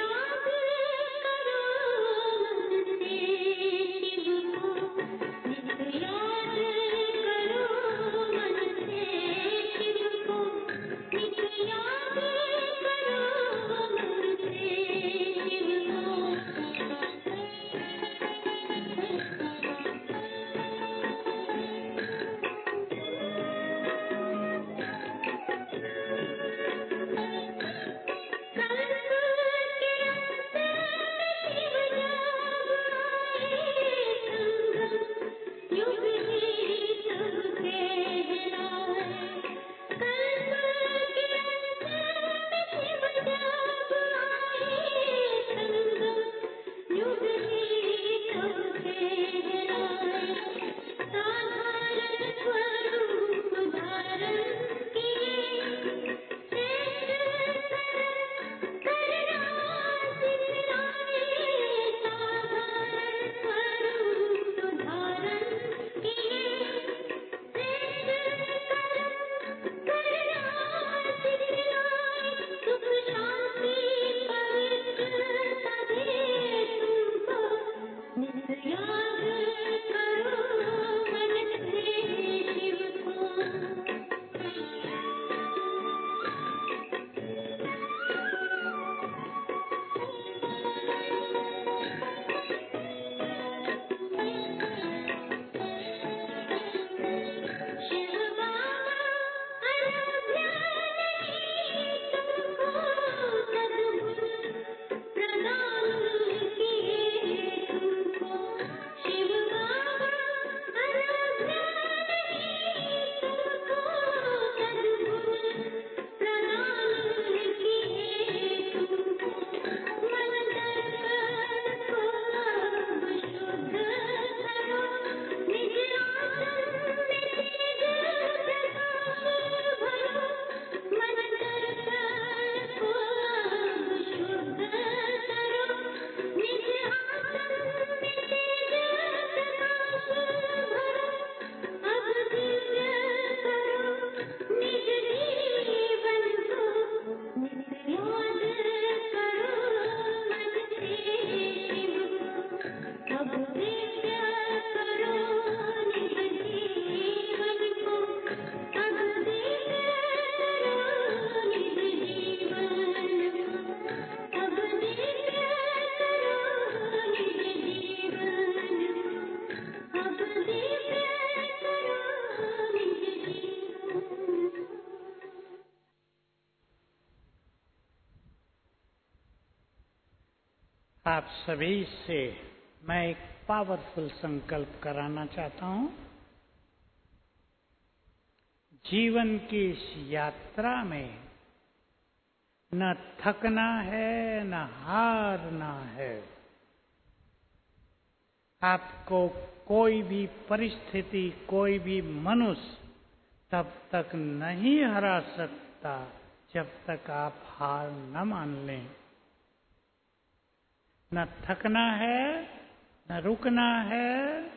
आप सभी से मैं एक पावरफुल संकल्प कराना चाहता हूं। जीवन की इस यात्रा में न थकना है, न हारना है। आपको कोई भी परिस्थिति, कोई भी मनुष्य तब तक नहीं हरा सकता जब तक आप हार न मान लें। न थकना है, न रुकना है,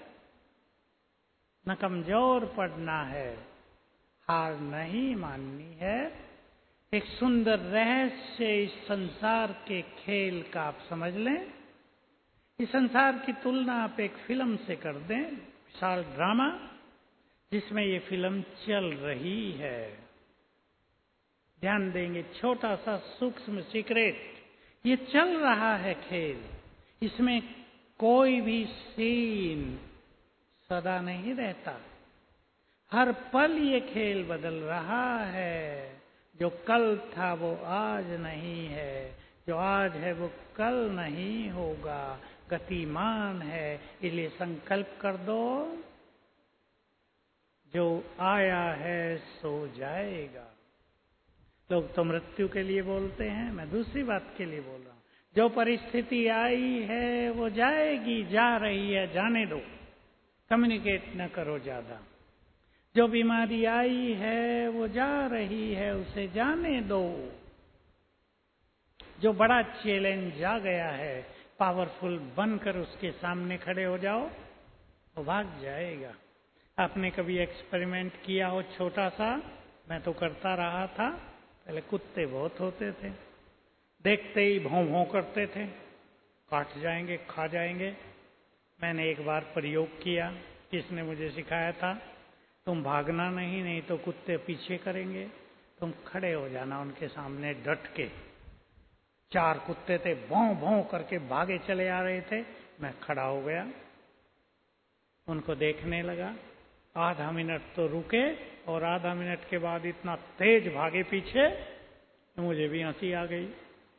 न कमजोर पड़ना है, हार नहीं माननी है। एक सुंदर रहस्य इस संसार के खेल का आप समझ लें। इस संसार की तुलना आप एक फिल्म से कर दें, विशाल ड्रामा जिसमें ये फिल्म चल रही है। ध्यान देंगे, छोटा सा सूक्ष्म सीक्रेट, ये चल रहा है खेल। इसमें कोई भी सीन सदा नहीं रहता। हर पल ये खेल बदल रहा है। जो कल था वो आज नहीं है, जो आज है वो कल नहीं होगा, गतिमान है। इसलिए संकल्प कर दो, जो आया है सो जाएगा। लोग तो मृत्यु के लिए बोलते हैं, मैं दूसरी बात के लिए बोल रहा हूं। जो परिस्थिति आई है वो जाएगी, जा रही है, जाने दो, कम्युनिकेट न करो ज्यादा। जो बीमारी आई है वो जा रही है, उसे जाने दो। जो बड़ा चैलेंज आ गया है, पावरफुल बनकर उसके सामने खड़े हो जाओ, वो भाग जाएगा। आपने कभी एक्सपेरिमेंट किया हो छोटा सा? मैं तो करता रहा था। पहले कुत्ते बहुत होते थे, देखते ही भौं भौं करते थे, काट जाएंगे, खा जाएंगे। मैंने एक बार प्रयोग किया, किसने मुझे सिखाया था, तुम भागना नहीं, नहीं तो कुत्ते पीछे करेंगे, तुम खड़े हो जाना उनके सामने डट के। चार कुत्ते थे, भौं भौं करके भागे चले आ रहे थे। मैं खड़ा हो गया, उनको देखने लगा। आधा मिनट तो रुके और आधा मिनट के बाद इतना तेज भागे पीछे, मुझे भी हंसी आ गई।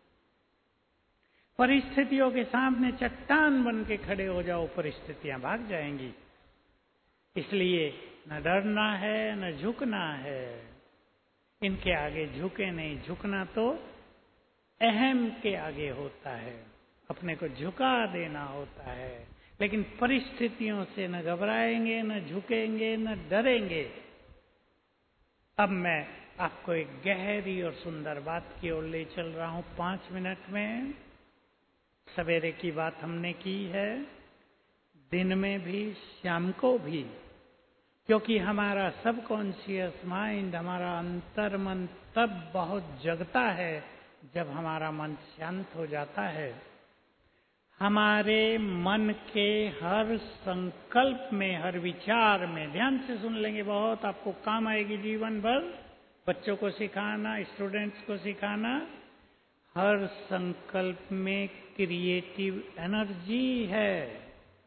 परिस्थितियों के सामने चट्टान बन के खड़े हो जाओ, परिस्थितियां भाग जाएंगी। इसलिए न डरना है न झुकना है। इनके आगे झुके नहीं, झुकना तो अहम के आगे होता है, अपने को झुका देना होता है। लेकिन परिस्थितियों से न घबराएंगे, न झुकेंगे, न डरेंगे। अब मैं आपको एक गहरी और सुंदर बात की ओर ले चल रहा हूं पांच मिनट में। सवेरे की बात हमने की है, दिन में भी, शाम को भी, क्योंकि हमारा सबकॉन्शियस माइंड, हमारा अंतर मन तब बहुत जगता है जब हमारा मन शांत हो जाता है। हमारे मन के हर संकल्प में, हर विचार में, ध्यान से सुन लेंगे, बहुत आपको काम आएगी जीवन भर। बच्चों को सिखाना, स्टूडेंट्स को सिखाना, हर संकल्प में क्रिएटिव एनर्जी है।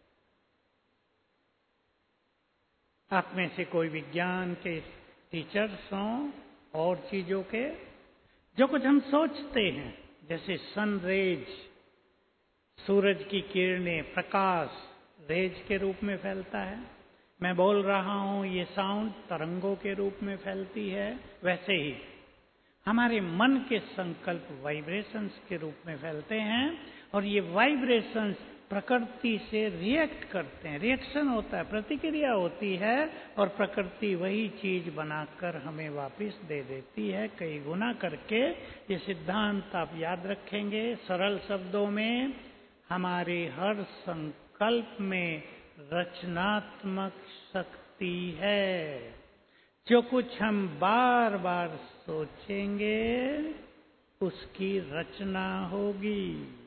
आप में से कोई विज्ञान के टीचर्स हों और चीजों के, जो कुछ हम सोचते हैं, जैसे सन रेज, सूरज की किरणें, प्रकाश रेज के रूप में फैलता है। मैं बोल रहा हूं, ये साउंड तरंगों के रूप में फैलती है। वैसे ही हमारे मन के संकल्प वाइब्रेशंस के रूप में फैलते हैं, और ये वाइब्रेशंस प्रकृति से रिएक्ट करते हैं। रिएक्शन होता है, प्रतिक्रिया होती है, और प्रकृति वही चीज बनाकर हमें वापस दे देती है कई गुना करके। ये सिद्धांत आप याद रखेंगे। सरल शब्दों में, हमारे हर संकल्प में रचनात्मक शक्ति है। जो कुछ हम बार बार सोचेंगे, उसकी रचना होगी।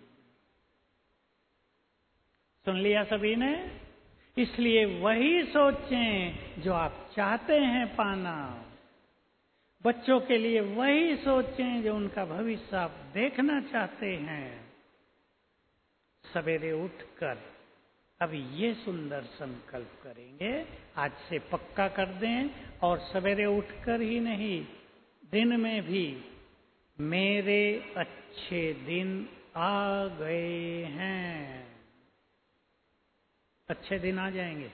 सुन लिया सभी ने? इसलिए वही सोचें जो आप चाहते हैं पाना। बच्चों के लिए वही सोचें जो उनका भविष्य आप देखना चाहते हैं। सवेरे उठकर अब ये सुंदर संकल्प करेंगे, आज से पक्का कर दें। और सवेरे उठकर ही नहीं, दिन में भी, मेरे अच्छे दिन आ गए हैं। अच्छे दिन आ जाएंगे।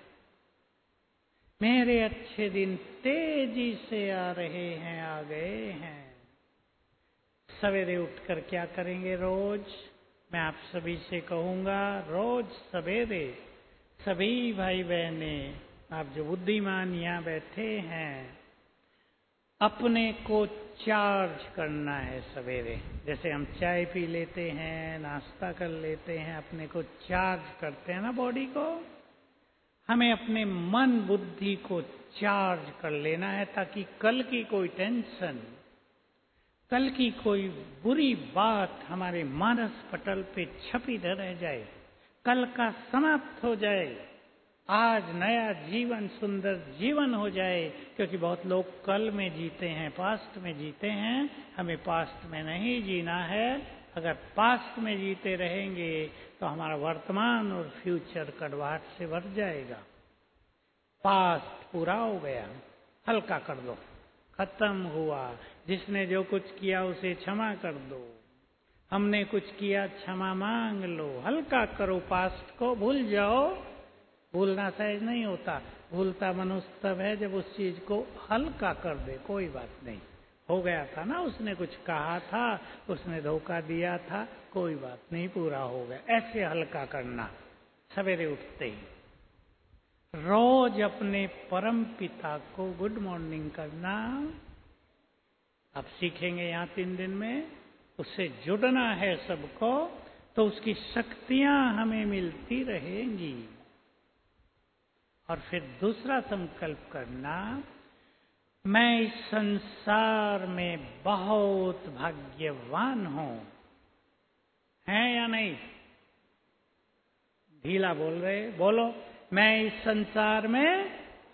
मेरे अच्छे दिन तेजी से आ रहे हैं, आ गए हैं। सवेरे उठकर क्या करेंगे रोज? मैं आप सभी से कहूंगा, रोज सवेरे सभी भाई बहने, आप जो बुद्धिमान यहाँ बैठे हैं, अपने को चार्ज करना है सवेरे। जैसे हम चाय पी लेते हैं, नाश्ता कर लेते हैं, अपने को चार्ज करते हैं ना बॉडी को। हमें अपने मन बुद्धि को चार्ज कर लेना है, ताकि कल की कोई टेंशन, कल की कोई बुरी बात हमारे मानस पटल पे छपी न रह जाए, कल का समाप्त हो जाए, आज नया जीवन, सुंदर जीवन हो जाए। क्योंकि बहुत लोग कल में जीते हैं, पास्ट में जीते हैं। हमें पास्ट में नहीं जीना है। अगर पास्ट में जीते रहेंगे तो हमारा वर्तमान और फ्यूचर कड़वाहट से भर जाएगा। पास्ट पूरा हो गया, हल्का कर दो, खत्म हुआ। जिसने जो कुछ किया उसे क्षमा कर दो। हमने कुछ किया, क्षमा मांग लो, हल्का करो पास्ट को, भूल जाओ। भूलना सहज नहीं होता। भूलता मनुष्य तब है जब उस चीज को हल्का कर दे। कोई बात नहीं, हो गया था ना, उसने कुछ कहा था, उसने धोखा दिया था, कोई बात नहीं, पूरा हो गया। ऐसे हल्का करना सवेरे उठते ही। रोज अपने परम पिता को गुड मॉर्निंग करना आप सीखेंगे यहाँ तीन दिन में। उससे जुड़ना है सबको, तो उसकी शक्तियां हमें मिलती रहेंगी। और फिर दूसरा संकल्प करना, मैं इस संसार में बहुत भाग्यवान हूं। है या नहीं? ढीला बोल रहे, बोलो। मैं इस संसार में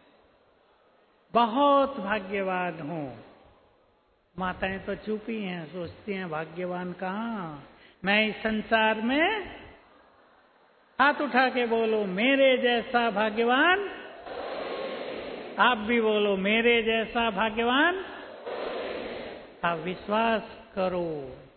बहुत भाग्यवान हूं। माताएं तो चुप ही हैं, सोचती हैं भाग्यवान कहां। मैं इस संसार में, हाथ उठा के बोलो, मेरे जैसा भाग्यवान। आप भी बोलो, मेरे जैसा भाग्यवान। आप विश्वास करो।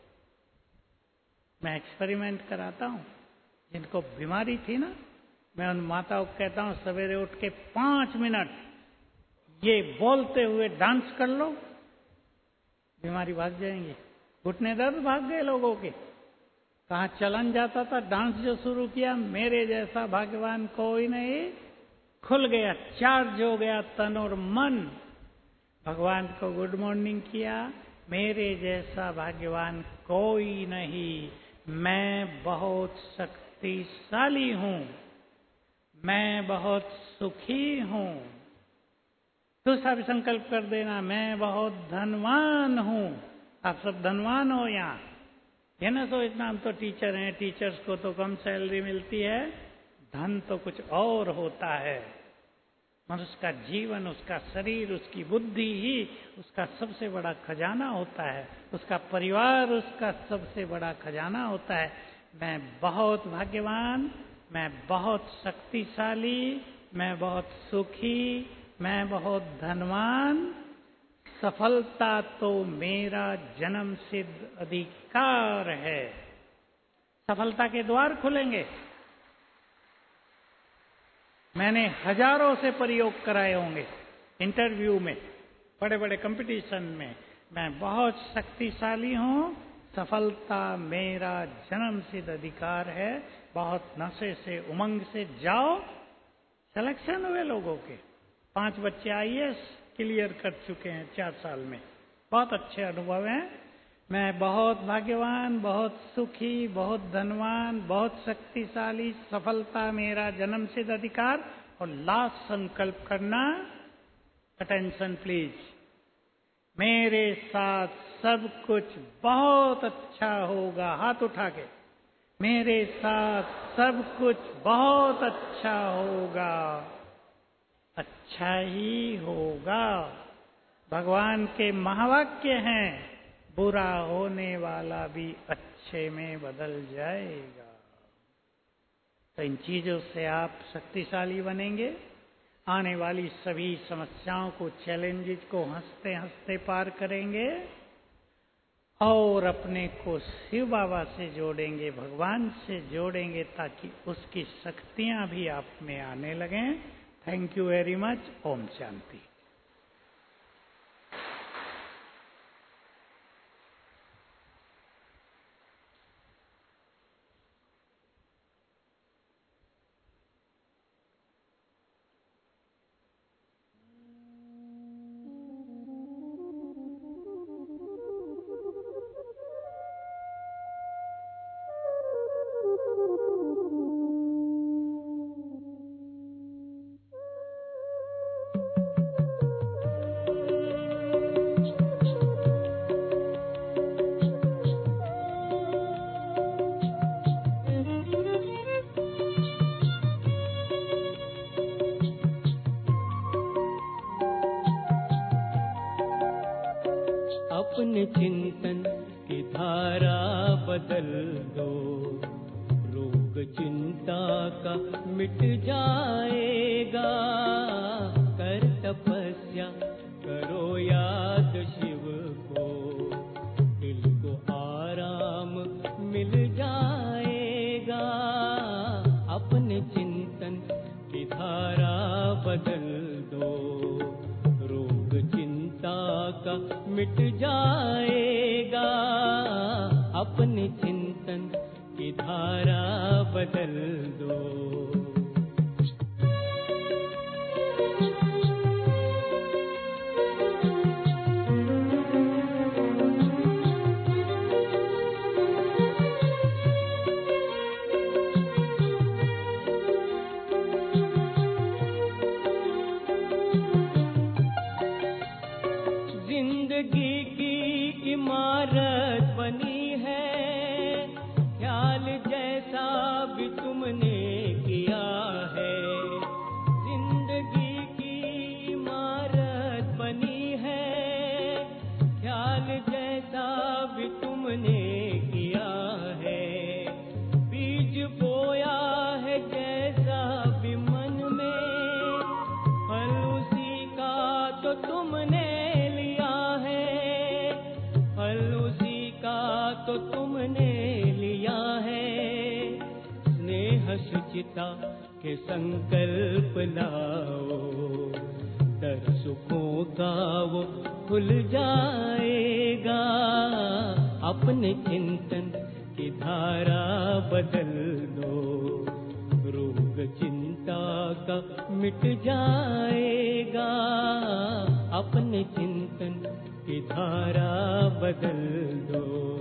मैं एक्सपेरिमेंट कराता हूं। जिनको बीमारी थी ना, मैं उन माताओं को कहता हूं सवेरे उठ के पांच मिनट ये बोलते हुए डांस कर लो, बीमारी भाग जाएंगी। घुटने दर्द भाग गए लोगों के। कहाँ चलन जाता था, डांस जो शुरू किया, मेरे जैसा भाग्यवान कोई नहीं, खुल गया, चार्ज हो गया तन और मन। भगवान को गुड मॉर्निंग किया, मेरे जैसा भाग्यवान कोई नहीं, मैं बहुत शक्तिशाली हूं, मैं बहुत सुखी हूं। दूसरा भी संकल्प कर देना, मैं बहुत धनवान हूं। आप सब धनवान हो यहाँ, ये ना सोचना हम तो टीचर हैं, टीचर्स को तो कम सैलरी मिलती है। धन तो कुछ और होता है। मनुष्य का जीवन, उसका शरीर, उसकी बुद्धि ही उसका सबसे बड़ा खजाना होता है। उसका परिवार उसका सबसे बड़ा खजाना होता है। मैं बहुत भाग्यवान, मैं बहुत शक्तिशाली, मैं बहुत सुखी, मैं बहुत धनवान। सफलता तो मेरा जन्म सिद्ध अधिकार है। सफलता के द्वार खुलेंगे। मैंने हजारों से प्रयोग कराए होंगे इंटरव्यू में, बड़े बड़े कंपटीशन में। मैं बहुत शक्तिशाली हूं, सफलता मेरा जन्म सिद्ध अधिकार है। बहुत नशे से, उमंग से जाओ। सिलेक्शन हुए लोगों के, पांच बच्चे आई ए एस क्लियर कर चुके हैं चार साल में। बहुत अच्छे अनुभव हैं। मैं बहुत भाग्यवान, बहुत सुखी, बहुत धनवान, बहुत शक्तिशाली, सफलता मेरा जन्म सिद्ध अधिकार। और लास्ट संकल्प करना, अटेंशन प्लीज, मेरे साथ सब कुछ बहुत अच्छा होगा। हाथ उठा के, मेरे साथ सब कुछ बहुत अच्छा होगा। अच्छा ही होगा। भगवान के महावाक्य हैं, बुरा होने वाला भी अच्छे में बदल जाएगा। तो इन चीजों से आप शक्तिशाली बनेंगे। आने वाली सभी समस्याओं को, चैलेंजेस को हंसते हंसते पार करेंगे और अपने को शिव बाबा से जोड़ेंगे, भगवान से जोड़ेंगे, ताकि उसकी शक्तियां भी आप में आने लगें। Thank you very much. ओम शांति। अपने चिंतन की धारा बदल दो, रोग चिंता का मिट जाएगा। कर तपस्या करो याद शिव को, दिल को आराम मिल जाएगा। अपने चिंतन की धारा बदल दो, रोग चिंता का मिट जाएगा। अपने चिंतन की धारा बदल दो। जिंदगी की इमारत बनी है, ख्याल जैसा भी तुमने किया है। जिंदगी की इमारत बनी है, ख्याल जैसा भी तुमने किया है। बीज बोया है जैसा भी मन में, फल उसी का तो तुमने लिया है, फल उसी का तो तुमने लिया है। स्नेह शुचिता के संकल्प लाओ, दर सुखों का वो खुल जाएगा। अपने चिंतन की धारा बदल दो, रोग चिंता का मिट जाएगा। अपने चिंतन की धारा बदल दो।